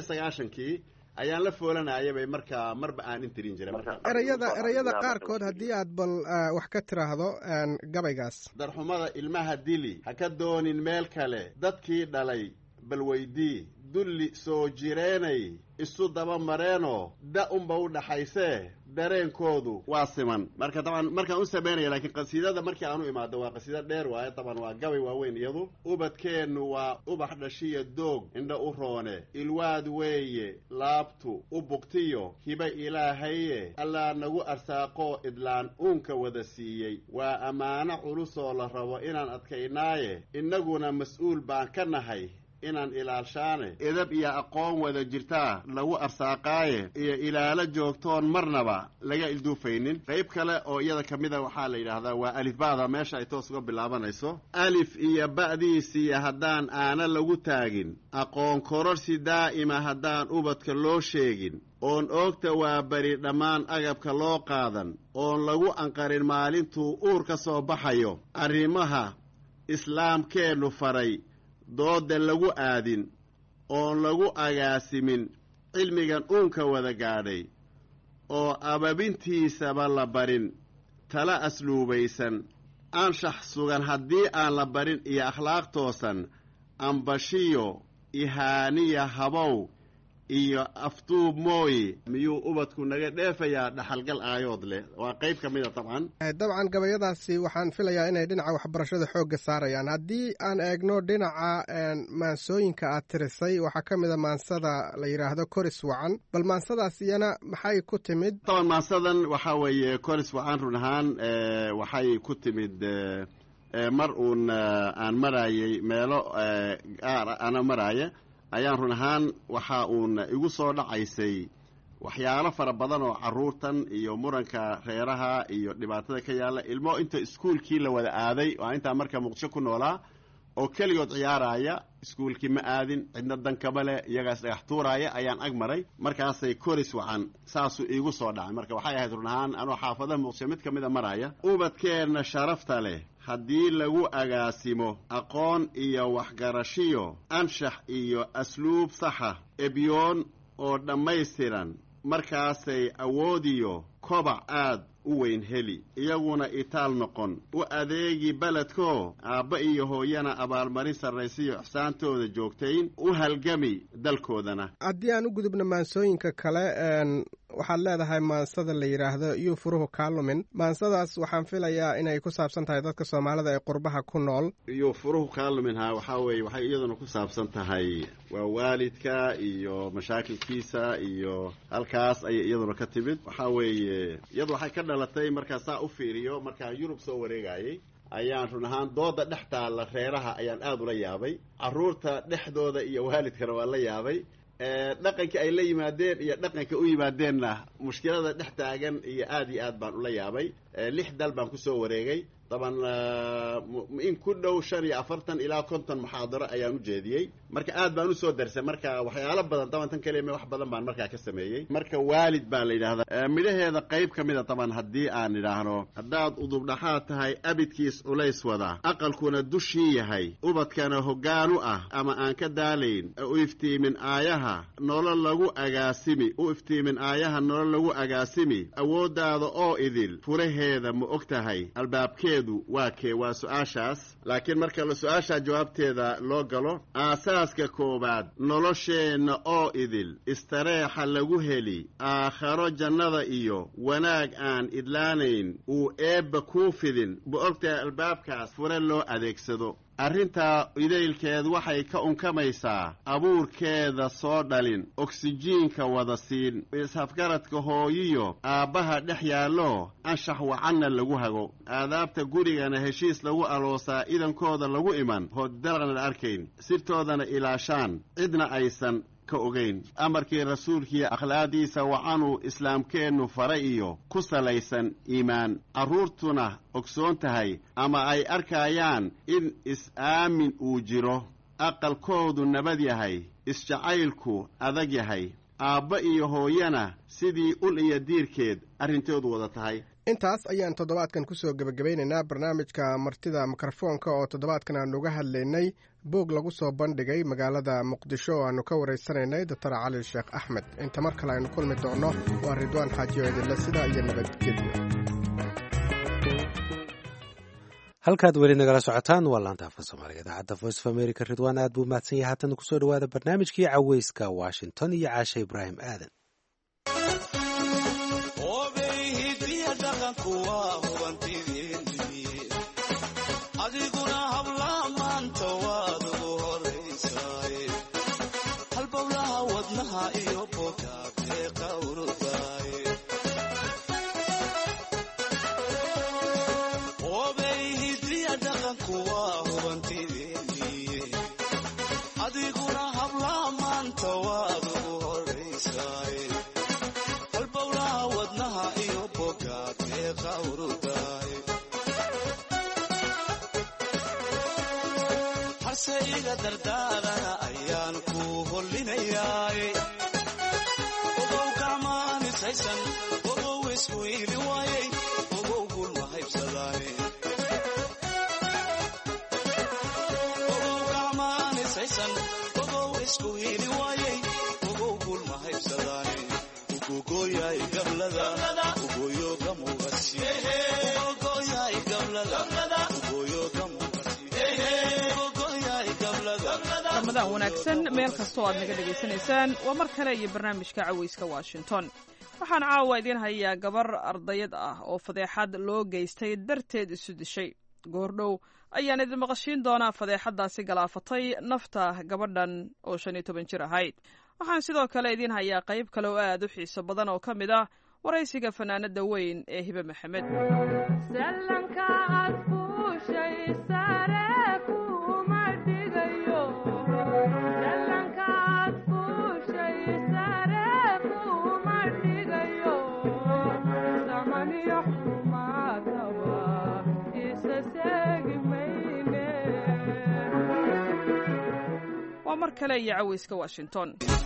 92 ayaan la foolanayabay markaa marba aan intirin jiray erayada qaarkood haddii aad bal wax ka tiraahdo gabaygaas darxumada ilmaha dili ha ka doonin meel kale dadkii dhalay bal weydii dulli soo jireenay isu daba mareenoo da unba u dhaxaysee dareenkoodu waa siman marka daban markaan u sameynaya laakiin qasiidada markii aan u imaado waa qasiida dheer waaye daban waa gabay waaweyn iyadu ubadkeennu waa ubax dhashiya doog indha u roone ilwaad weeye laabtu u bugtiyo hiba ilaahaye allaa nagu arsaaqoo idlaan uunka wada siiyey waa ammaano culusoo la rabo inaan adkaynaaye innaguna mas-uul baan ka nahay inaan ilaalshaane edab iyo aqoon wada jirtaa lagu arsaaqaaye iyo ilaalo joogtoon marnaba laga ilduufaynin qayb kale oo iyada ka mida waxaa la yidhaahdaa waa alifba'da meesha ay toos uga bilaabanayso alif iyo ba'diisiiya haddaan aana lagu taagin aqoon kororsi daa'ima haddaan ubadka loo sheegin oon oogta waa beri dhammaan agabka loo qaadan oon lagu anqarin maalintuu uur ka soo baxayo arrimaha islaamkeennu faray dooda lagu aadin oon lagu agaasimin cilmigan uunka wada gaadhay oo ababintiisaba la barin tala asluubaysan anshax sugan haddii aan la barin iyo akhlaaq toosan ambashiyo ihaaniya habow iyo aftuub mooye miyuu ubadku naga dheefayaa dhaxalgal aayood leh waa qayb ka mida dabcan gabayadaasi waxaan filayaa inay dhinaca waxbarashada xoogga saarayaan haddii aan eegno dhinaca maansooyinka aad tirisay waxaa ka mida maansada la yidhaahdo koris wacan bal maansadaas iyana maxay ku timid daban maansadan waxaa weeye koris wacan run ahaan waxay ku timid mar uun aan maraayay meelo ana maraaya ayaan run ahaan waxa uun igu soo dhacaysay waxyaalo fara badan oo carruurtan iyo muranka reeraha iyo dhibaatada ka yaalla ilmo inta iskuulkii la wada aaday oo intaa marka muqdisho ku noolaa oo keligood ciyaaraya iskuulkii ma aadin cidna dankaba leh iyagaas dhagax tuuraaya ayaan ag maray markaasay koris wacan saasuu iigu soo dhacay marka waxay ahayd run ahaan anoo xaafadaha muqdisho mid ka mida maraya ubadkeenna sharafta leh haddii lagu agaasimo aqoon iyo waxgarashiyo anshax iyo asluub saxa ebyoon oo dhammaystiran markaasay awoodiyo kobac aad u weyn heli iyaguna itaal noqon u adeegi beledkoo aabba iyo hooyana abaalmarin sarraysiyo ixsaantooda joogtayn u halgami dalkoodana haddii aan u gudubno maansooyinka kale waxaad leedahay maansada la yidhaahdo yuu furuhu kaa lumin maansadaas waxaan filayaa inay ku saabsan tahay dadka soomaalida ee qurbaha ku nool yuu furuhu kaa luminhaa waxaa weeye waxay iyaduna ku saabsan tahay waa waalidka iyo mashaakilkiisa iyo halkaas ayay iyaduna ka timid waxaa weeye iyadu waxay ka dhalatay markaa saa u fiiriyo markaan yurub soo wareegayay ayaan run ahaan dooda dhex taalla reeraha ayaan aad ula yaabay carruurta dhexdooda iyo waalidkana waa la yaabay dhaqanka ay la yimaadeen iyo dhaqanka u yimaadeenna mushkilada dhex taagan iyo aad baan ula yaabay 6 dal baan ku soo wareegay daban in ku dhow 45 ilaa 50 muxaadaro ayaan u jeediyey marka aad baan u soo darsay marka waxyaalo badan daban tan kaliya wax badan baan markaa ka sameeyey marka waalid baa la yidhaahdaa midhaheeda qayb ka mida daban haddii aan idhaahno haddaad udubdhaxaad tahay abidkiis culays wada aqalkuna dushii yahay ubadkana hoggaan u ah ama aan ka daalayn u iftiimin aayaha nolol lagu agaasimi awooddaada oo idil furaheeda ma og tahay albaabkeedu waa kee waa su-aashaas laakiin marka la su-aashaa jawaabteeda loo galo aasaaska koowaad nolosheenna oo idil istareexa lagu heli aakharo jannada iyo wanaag aan idlaanayn uu eebba kuu fidin ma ogtahay albaabkaas fure loo adeegsado arrintaa idaylkeed waxay ka unkamaysaa abuurkeeda soo dhalin oksijiinka wada siin is-afgaradka hooyiyo aabbaha dhex yaallo anshax wacanna lagu hago aadaabta gurigana heshiis lagu aloosaa idankooda lagu iman hoddalaqna la arkayn sirtoodana ilaashaan cidna aysan ka ogayn amarkii rasuulkii akhlaaqdiisa wacanuu islaamkeennu fara iyo ku salaysan iimaan carruurtuna ogsoon tahay ama ay arkayaan in is-aamin uu jiro aqalkoodu nabad yahay isjacaylku adag yahay aabba iyo hooyana sidii ul iyo diirkeed arrintoodu wada tahay intaas ayaan toddobaadkan ku soo gebagabaynaynaa barnaamijka martida mikrofoonka oo toddobaadkan aanu uga hadlaynay boog lagu soo bandhigay magaalada muqdisho oo aanu ka waraysanaynay doctor cali sheekh axmed inta mar kale aynu kulmi doonno waa ridwaan xaajiyo idinle sidaa iyo nabadgelyo halkaad weli nagala socotaan waa laanta afka soomaaliga idaacadda voice of america ridwaan aad buu mahadsan yahay haatan kusoo dhawaada barnaamijkii caweyska washington iyo caashe ibraahim aadan adiguna habla maanta waad ugu horaysaay halbowlaha wadnaha iyo bogaabee qawrudaay obay hidiya dhaqanku waa hubantideeniye adiguna habla maanta waad ugu horaysaay halbowlaha wadnaha iyo bogaabee qawrudaay iga dardaarana ayaan ku hollinayaay ogow gacmaanisaysan ogow isku iili waayey ogow gulma haybsadaane ogow gacmaanisaysan ogow isku iili waayey ogow gulma haybsadaane ugugooyaay gablada ugoyo gamugasi ugugooyaay gablada ugoyo gamugasi ramadan wanaagsan meel kastoo aad naga dhegaysanaysaan waa mar kale iyo barnaamijka caweyska washington waxaan caawa idiin hayaa gabar ardayad ah oo fadeexad loo geystay darteed isu dishay goordhow ayaan idin maqashiin doonaa fadeexadaasi galaafatay nafta gabadhan oo 15 jir ahayd waxaan sidoo kale idiin hayaa qayb kale oo aad u xiiso badan oo ka mid ah waraysiga fanaanada weyn ee hibe maxamed waa mar kale iyo caweyska washington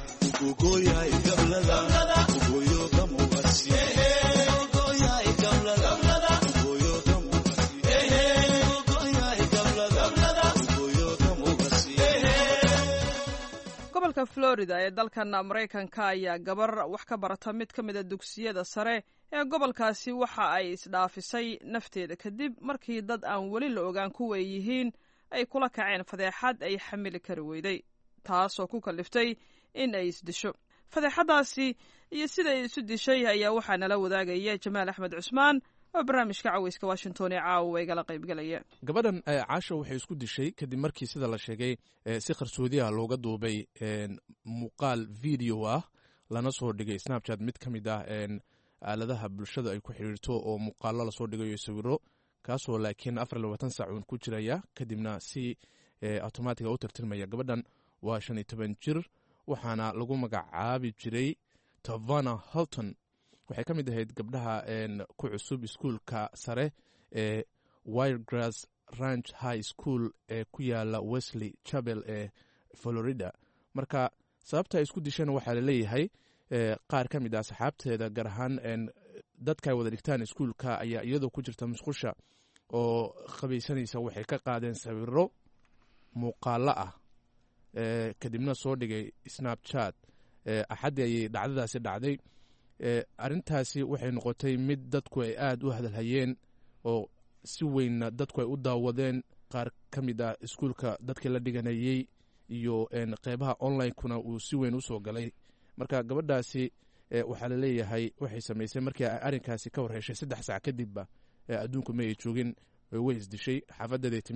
gobolka florida ee dalkan maraykanka ayaa gabar wax ka barata mid ka mida dugsiyada sare ee gobolkaasi waxa ay isdhaafisay nafteeda kadib markii dad aan weli la ogaan kuwa ay yihiin ay kula kaceen fadeexad ay xamili kari weyday taasoo ku kaliftay in ay isdisho fadeexadaasi iyo sida ay isu dishay ayaa waxaa nala wadaagaya jamaal axmed cusmaan oo barnaamijka caweyska washington ee caawa igala qaybgalaya gabadhan caasha waxay isku dishay kadib markii sida la sheegay si qarsoodi ah looga duubay muuqaal video ah lana soo dhigay snapchat mid ka mid ah aaladaha bulshada ay ku xidhiirto oo muuqaalo lasoo dhigayo sawiro kaasoo laakiin 24 saacuun ku jiraya kadibna si automatiga u tirtirmaya gabadhan waa 15 jir waxaana lagu magacaabi jiray Tavana Halton waxay ka mid ahayd gabdhaha ku cusub iskuulka sare ee Wiregrass Ranch High School ee ku yaala Wesley Chapel ee Florida marka sababta isku dishana waxaa la leeyahay qaar ka mid ah saxaabteeda gaar ahaan dadka ay wada dhigtaan iskuulka ayaa iyadoo ku jirta musqusha oo qabaysanaysa waxay ka qaadeen sawiro muuqaalo ah kadibna soo dhigay Snapchat axadii ayay dhacdadaasi dhacday arintaasi waxay noqotay mid dadku ay aad u hadalhayeen oo si weyn dadku ay u daawadeen qaar ka mid ah iskuulka dadkii la dhiganayay iyo qeybaha online-kuna uu si weyn u soo galay marka gabadhaasi waxaa la leeyahay waxay samaysay markii ay arrinkaasi ka warheshay 3 saac kadibba adduunku ma ay joogin way isdishay xaafadeeday timid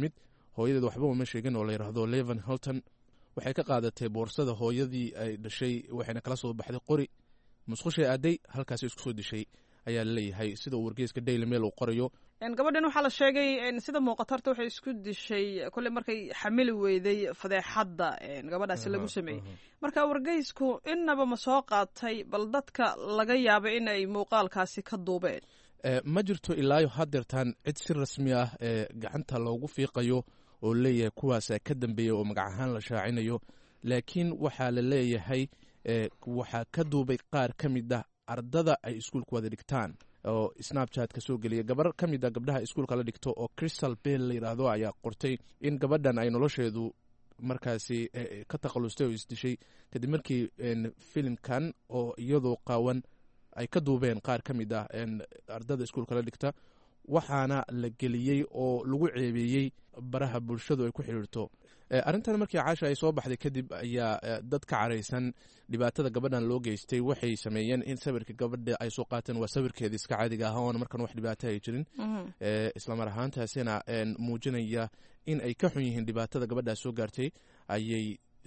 hooyadeed waxba uma sheegin oo la yidhaahdo levan hilton waxay ka qaadatay boorsada hooyadii ay dhashay waxayna kala soo baxday qori musqushay aaday halkaasi isku soo dishay ayaa laleeyahay sida uu wargeyska daily mail uu qorayo gabadhan waxaa la sheegay sida muuqatarta waxay isku dishay kolley markay xamili weyday fadeexadda gabadhaasi lagu sameeyey marka wargeysku inaba ma soo qaatay bal dadka laga yaabay inay muuqaalkaasi ka duubeen ma jirto ilaayo hadeertaan cid si rasmi ah gacanta loogu fiiqayo oo leeyahay kuwaas ka dambeeya oo magac ahaan la shaacinayo laakiin waxaa la leeyahay waxaa ka duubay qaar ka mid ah ardada ay iskuulka wada dhigtaan oo snapchat ka soo geliya gabar ka mid a gabdhaha iskuulka la dhigto oo crystal bell la yidhaahdo ayaa qortay in gabadhan ay nolosheedu markaasi ka takhalustay oo isdishay kadib markii filimkan oo iyadoo qaawan ay ka duubeen qaar ka mid ah ardada iskuulka la dhigta waxaana la geliyey oo lagu ceebeeyey baraha bulshadu ay ku xidhiirto arrintan markii caasha ay soo baxday kadib ayaa dad ka caraysan dhibaatada gabadhan loo geystay waxay sameeyeen in sawirka gabadha ay soo qaateen waa sawirkeeda iska caadiga ah oona markan wax dhibaato ay jirin islamar ahaantaasina muujinaya in ay ka xun yihiin dhibaatada gabadhaas soo gaartay ayay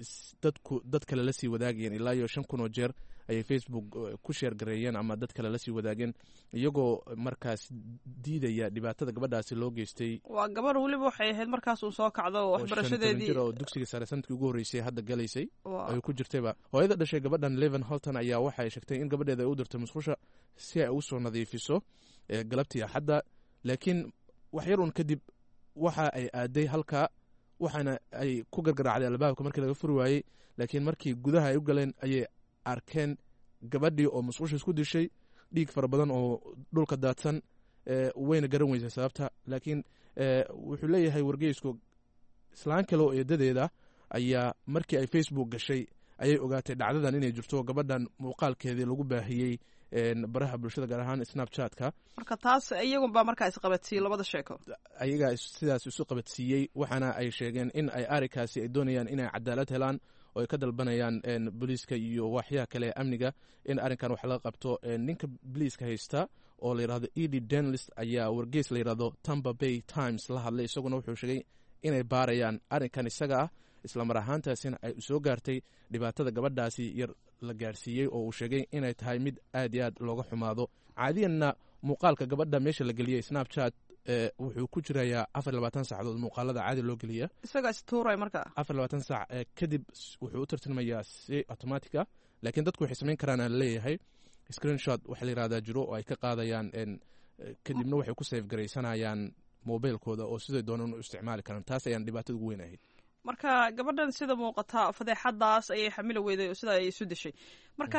dad kale la sii wadaagayeen ilaa iyo 5,000 oo jeer ayay facebook ku sheer gareeyeen ama dad kale la sii wadaageen iyagoo markaas diidaya dhibaatada gabadhaasi loo geystay waa gabar weliba waxay ahayd markaas uu soo kacdo waxbarashadeedii oo dugsiga sare sanadkii ugu horreysay hadda galaysay ay ku jirtayba hooyada dhashay gabadhan levan holton ayaa waxay sheegtay in gabadheeda ay u dirtay musqusha si ay u soo nadiifiso galabtii axadda laakiin wax yar un kadib waxa ay aaday halka waxaana ay ku gargaraacday albaabka markii laga furi waayey laakiin markii gudaha ay u galeen ayay arkeen gabadhii oo musqusha isku dishay dhiig fara badan oo dhulka daadsan wayna garan weysay sababta laakiin wuxuu leeyahay wargeysku islaan kale oo eedadeeda ayaa markii ay facebook gashay ayay ogaatay dhacdadan inay jirto gabadhan muuqaalkeedii lagu baahiyey baraha bulshada gaar ahaan snapchatka marka taas iyagunbaa markaa isqabadsiiyey labada sheeko ayagaa sidaas isu qabadsiiyey waxaana ay sheegeen in ay arikaasi ay doonayaan inay cadaalad helaan oo ay ka dalbanayaan booliiska iyo waxyaha kale ee amniga in arrinkan wax laga qabto ninka booliiska haysta oo la yidhahdo edi denlist ayaa wargeys la yidhahdo Tampa Bay Times la hadlay isaguna wuxuu sheegay inay baarayaan arrinkan isaga ah islamar ahaantaasina ay soo gaartay dhibaatada gabadhaasi yar la gaarsiiyey oo uu sheegay inay tahay mid aad iyo aad looga xumaado caadiyanna muuqaalka gabadha meesha la geliyey snapchat wuxuu ku jirayaa 24 saacadood muuqaalada caadi loo geliya isaga istuuray marka 24 saac kadib wuxuu u tartilmayaa si automatic ah laakiin dadku waxay samayn karaan aan leeyahay screenshot waxa la yiraahdaa jiro oo ay ka qaadayaan kadibna waxay ku save garaysanayaan mobilkooda oo siday doonaan u isticmaali karaan taas ayaan dhibaatada ugu weyn ahayd marka gabadhan sida muuqata fadeexadaas ayay xamili weyday oo sida ay isu dishay marka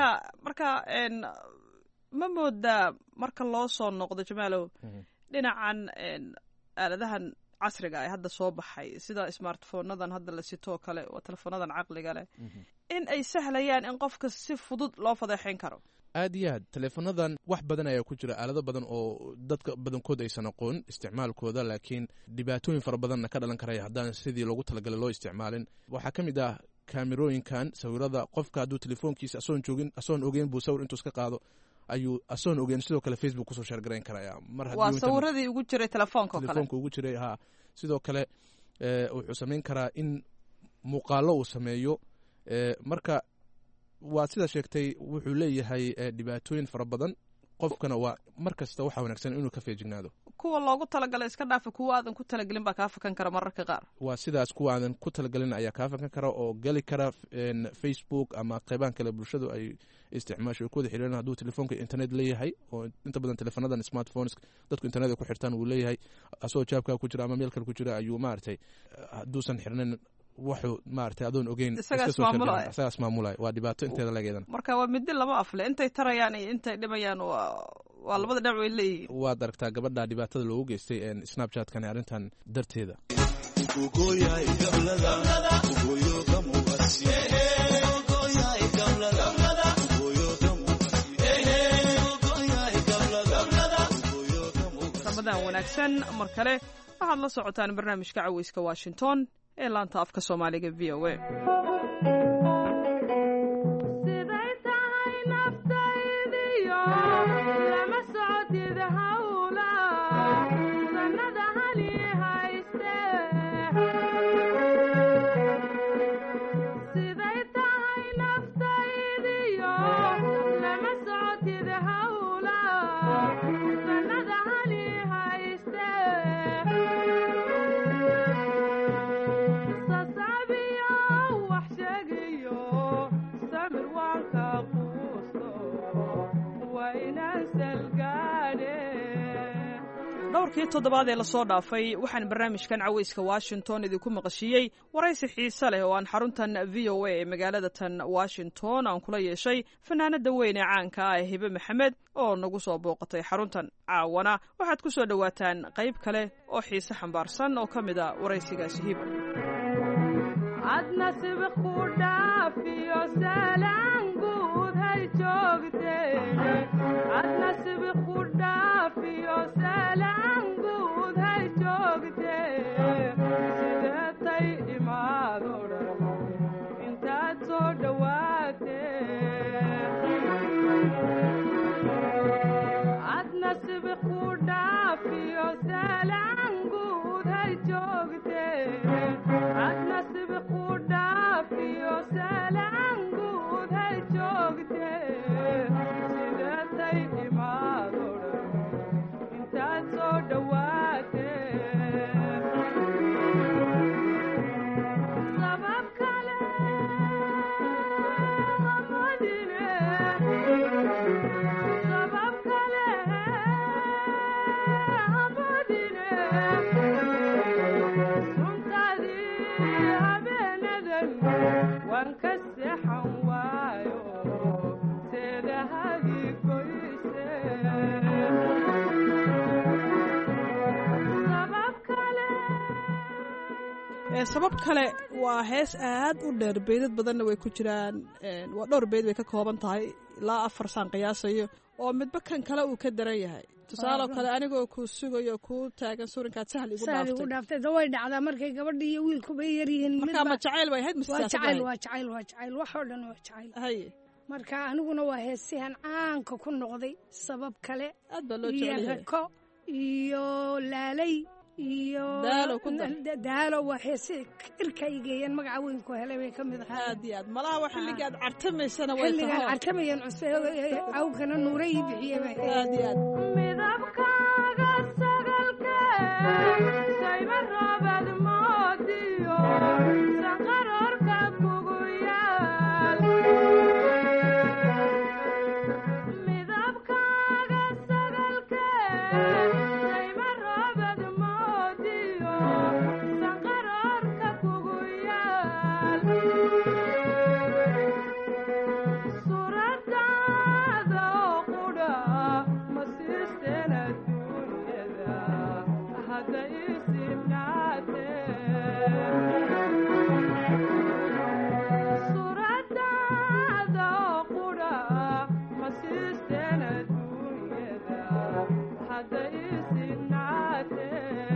ma moodaa marka loo soo noqdo jamaalow dhinacan aaladahan casriga ee hadda soo baxay sida smartphonadan hadda la sitoo kale oo telefonadan caqliga leh in ay sahlayaan in qofka si fudud loo fadeexayn karo aad iyo aad teleefonadan wax badan ayaa ku jira aalado badan oo dadka badankood aysan aqoon isticmaalkooda laakiin dhibaatooyin fara badanna ka dhalan karaya haddaan sidii loogu talagalay loo isticmaalin waxaa ka mid ah kaamirooyinkan sawirada qofka hadduu telefoonkiisa asoon ogeyn buu sawir intuu iska qaado ayuu asoon ogeyn sidoo kale facebook kusoo sheergarayn karaya waa sawiradii ugu jiray telefoonka ugu jiray ha sidoo kale wuxuu samayn karaa in muuqaalo uu sameeyo marka waa sida sheegtay wuxuu leeyahay dhibaatooyin fara badan qofkana waa mar kasta waxaa wanaagsan inuu ka feejignaado kuwa loogu talagalay iska dhaafa kuwa aadan ku talagelin baa kaa fakan kara mararka qaar waa sidaas kuwa aadan ku talagelin ayaa kaa fakan kara oo geli kara facebook ama qeybahan kale bulshadu ay isticmaasho ku wada xiriiraan hadduu telefoonka internet leeyahay oo inta badan telefonadan smartphones dadku internet ku xirtaan uu leeyahay asoo jaabkaa ku jira ama meel kale ku jira ayuu maaragtay hadduusan xirnayn wuxuu maaragtay adoon ogeyn isagaas maamulay waa dhibaato inteeda lageedan marka waa midi lama afle intay tarayaan iyo intay dhimayaan waa labada dhinac way leeyihiin waad aragtaa gabadha dhibaatada loogu geystay snapchatkani arrintan darteeda ramadan wanaagsan mar kale waxaad la socotaan barnaamijka caweyska washington ee laanta afka soomaaliga v o a siday tahay naftaydiyo lama socodid hawla sanada hali hayste dhowrkii toddobaad ee lasoo dhaafay waxaan barnaamijkan cawayska washington idinku maqashiiyey waraysi xiise leh oo aan xaruntan v o a ee magaalada tan washington aan kula yeeshay fanaanada weyn ee caanka ah ee hibe maxamed oo nagu soo booqatay xaruntan caawana waxaad ku soo dhowaataan qayb kale oo xiise xambaarsan oo ka mid a waraysigaasi hibe sabab kale waa hees aad u dheer beydad badanna way ku jiraan waa dhowr beyd bay ka kooban tahay ilaa 4 saan qiyaasayo oo midba kan kale uu ka daran yahay tusaaloo kale anigoo ku sugayo ku taagan suurinkaad sahal igu dhaaftay way dhacdaa markay gabadhii iyo wiilkuba yar yihiin marka ma jacayl bay ahayd waa jacayl waxoo dhan waa jacayl haye marka aniguna waa heesihan caanka ku noqday sabab kale aad baa loo jecel yahay rako iyo laalay iyo daalo waa heese irka igeeyeen magaca weyn ku helay bay ka mid ahaa aad iyo aad malaha waa xilligaad cartamaysana way tahay xilligaan cartamayeen awgana nuura ii bixiyey bay aad iyo aad midabkaaga sagalka sayba roobad moodiyo sanqaroorka kugu yaal midabkaaga sagalka sayba roobad moodiyo sanqaroorka kugu yaal suuradaada oo qudha ma siisteen adduunyada hadda ii simnaatee suuradaada oo qudha ma siisteen adduunyada hadda ii simnaatee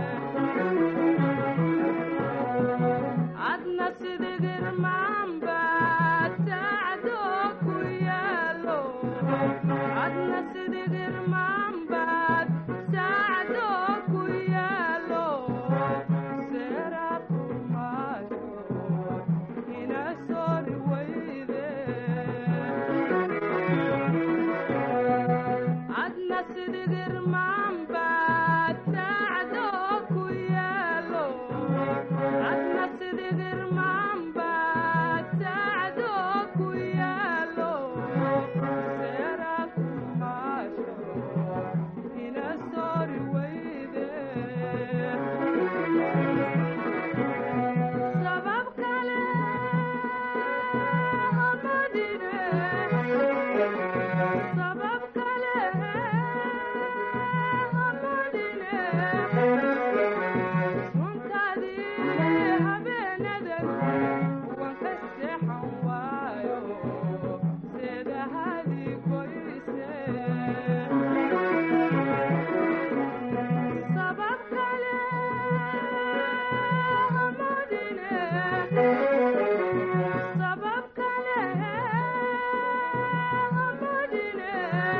adna sidigirmaanba tacdo ku yaalo adna sidigirmaanbaad tacdo ku yaalo seera kumaayo ina soori weyde adna sidigirmaanbaad tacdo ku yaalo adna sidigirmaanbaad tacdo ku yaalo seera kumaayo ina soori weyde sabab kale hamadine sabab kale hamadine suntaadii habeenadan waan ka seexan waayo seedahadii goyse sabab kale hamadine sabab kale hamadine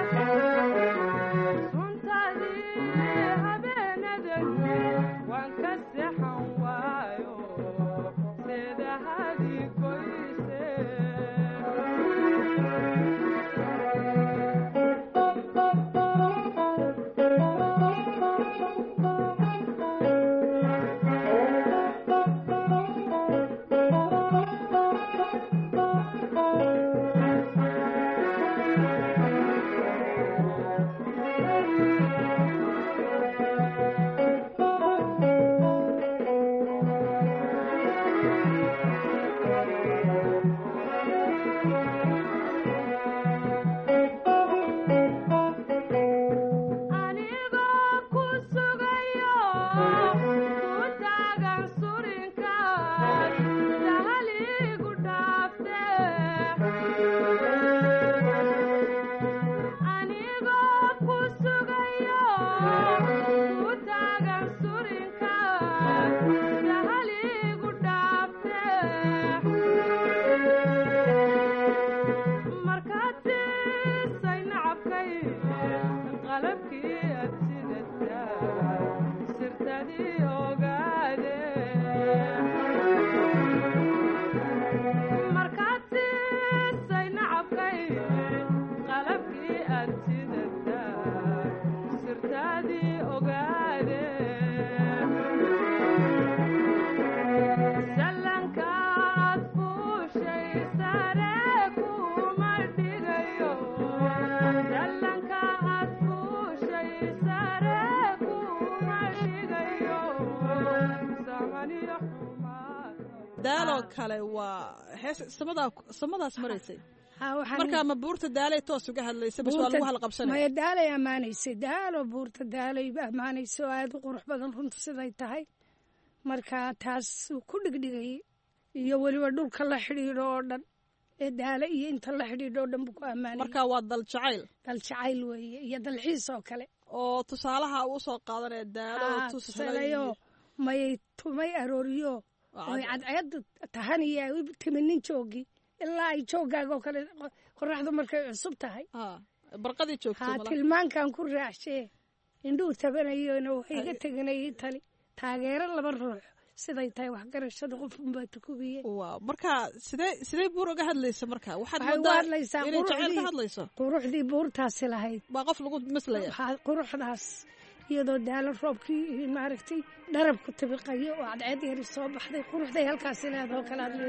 daaloo kale waa hees samadaas maraysay markaa ma buurta daalay toos uga hadlaysa bas waa lagu halqabsanay maya daalay ammaanaysay daalo buurta daalay ammaanaysa oo aad u qurux badan runta siday tahay marka taas ku dhigdhigay iyo weliba dhulka la xidhiidho oo dhan ee daale iyo inta la xidhiidho oo dhan buu ku ammaanay marka waa daljacayl weeye iyo dalxiis oo kale oo tusaalaha uu soo qaadanaya daalo tusaalayo mayay tumay arooriyo oy cadceedda tahaniya timinin joogi ilaa ay joogaaga oo kale qoraxdu markay cusub tahay barqadii joogto tilmaankan ku raacshee indhuhu tabanayona waxay iga teganayay tali taageero laba ruux siday tahay waxgarashada qofunbaa tukubiye marka sidee buur uga hadlaysa marka waxaad moodaa inay jacayl ka hadlayso quruxdii buurtaasi lahayd waa qof lagu maslaya quruxdaas iyadoo daalo roobkii maaragtay dharab ku tabiqayo oo cadceed yari soo baxday quruxday halkaasi leedoo kale aad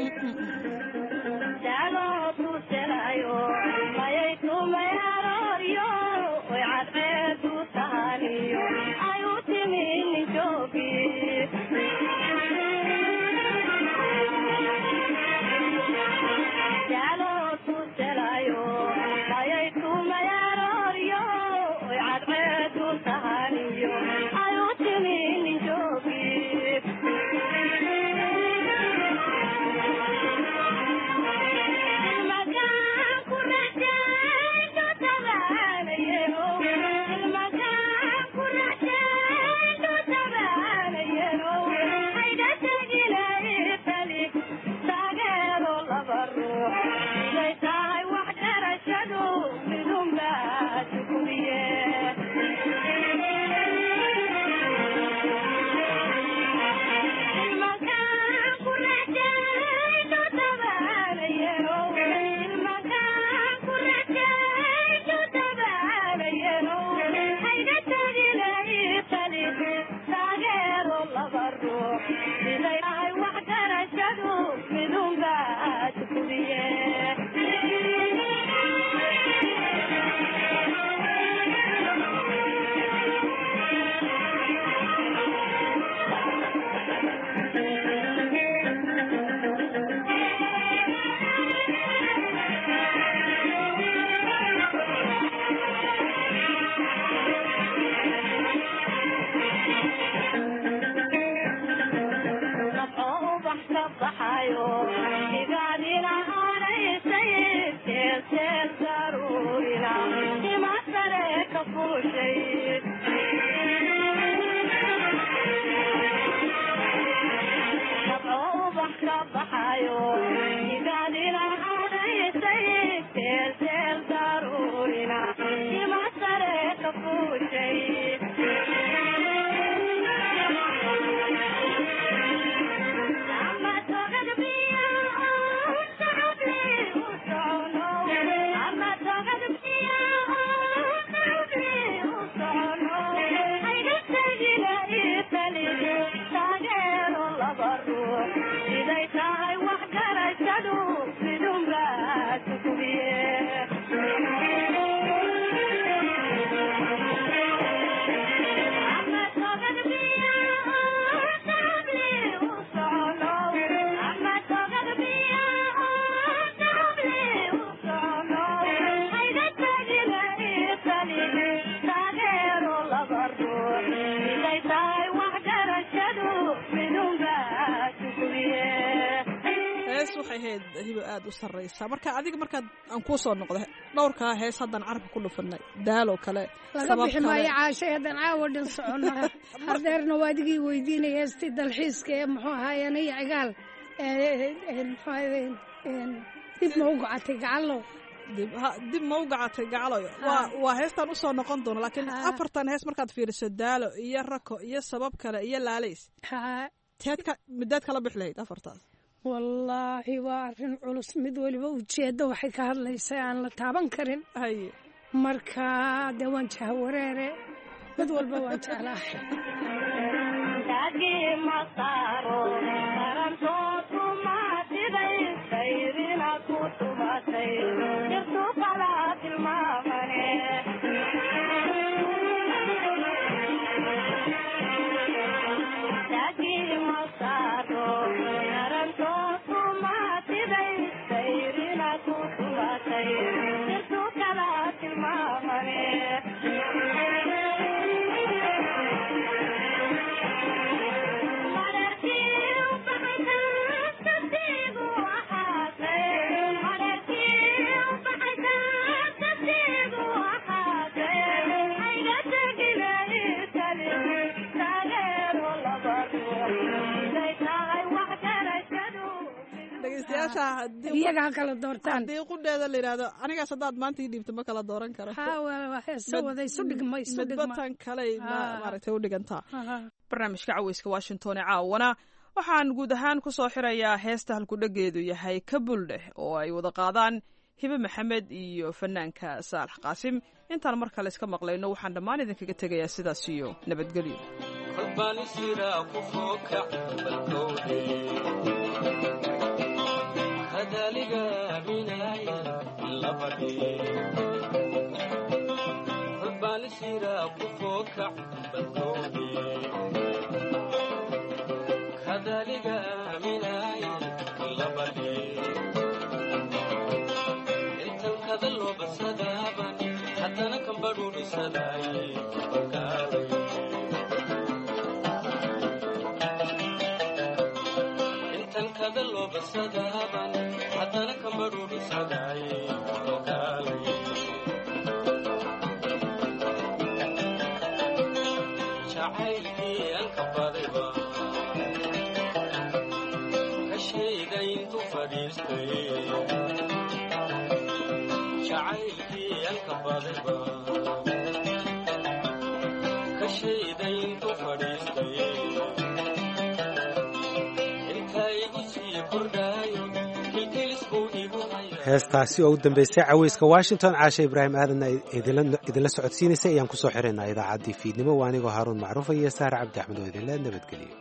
aad u sareysa marka adiga markaad aan kuu soo noqda dhowrkaa hees haddaan carabka ku dhufanay daaloo kale laga bixi maayo caashay haddaan caawa dhan soconnaa hardeerna waa adigii weydiinaya heestii dalxiiska ee muxuu ahaayeen iyo cigaal dib ma u gocatay gacalow dib ma u gacatay gacalow waa heestaan usoo noqon doono laakiin afartan hees markaad fiiriso daalo iyo rako iyo sabab kale iyo laalays midaad kala bix lahayd afartaas wallaahi waa arrin culus mid weliba ujeedda waxay ka hadlaysaa aan la taaban karin marka dee waan jahawareere mid walba waan jeclaahay Thank you. iyagaa kala doortaan haddii qudheeda la yidhaahdo anigaas haddaad maanta ii dhiibto ma kala dooran karo midbatan kaley maaragtay u dhigantaa barnaamijka caweyska washington ee caawana waxaan guud ahaan ku soo xirayaa heesta halkudhegeedu yahay kabuldheh oo ay wada qaadaan hibe maxamed iyo fanaanka saalax qaasim intaan mar kale iska maqlayno waxaan dhammaan idinkaga tegayaa sidaas iyo nabadgelyo heestaasi oo u dambeysay caweyska washington caasha ibraahim aadanna idinla socodsiinaysay ayaan ku soo xiraynaa idaacaddii fiidnimo waa anigoo haaruun macruufa iyo saare cabdi axmed oo idinle nabadgeliyo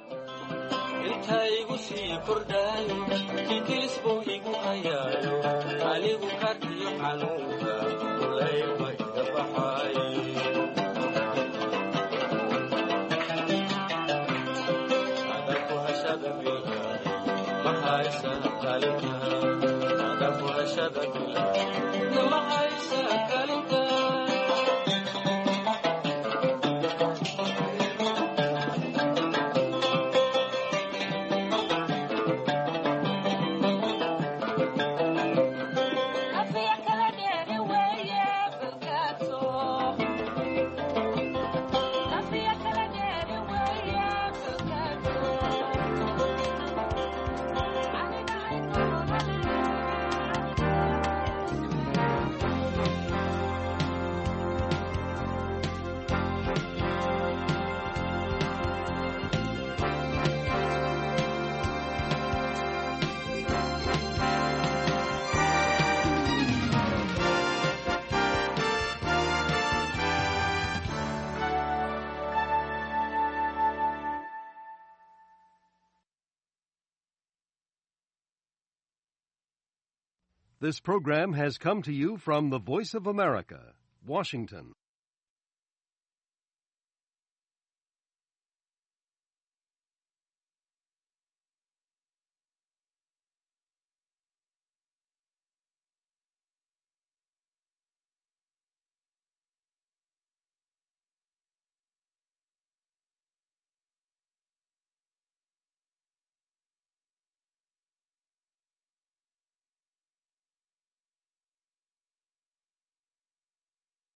This program has come to you from the Voice of America, Washington.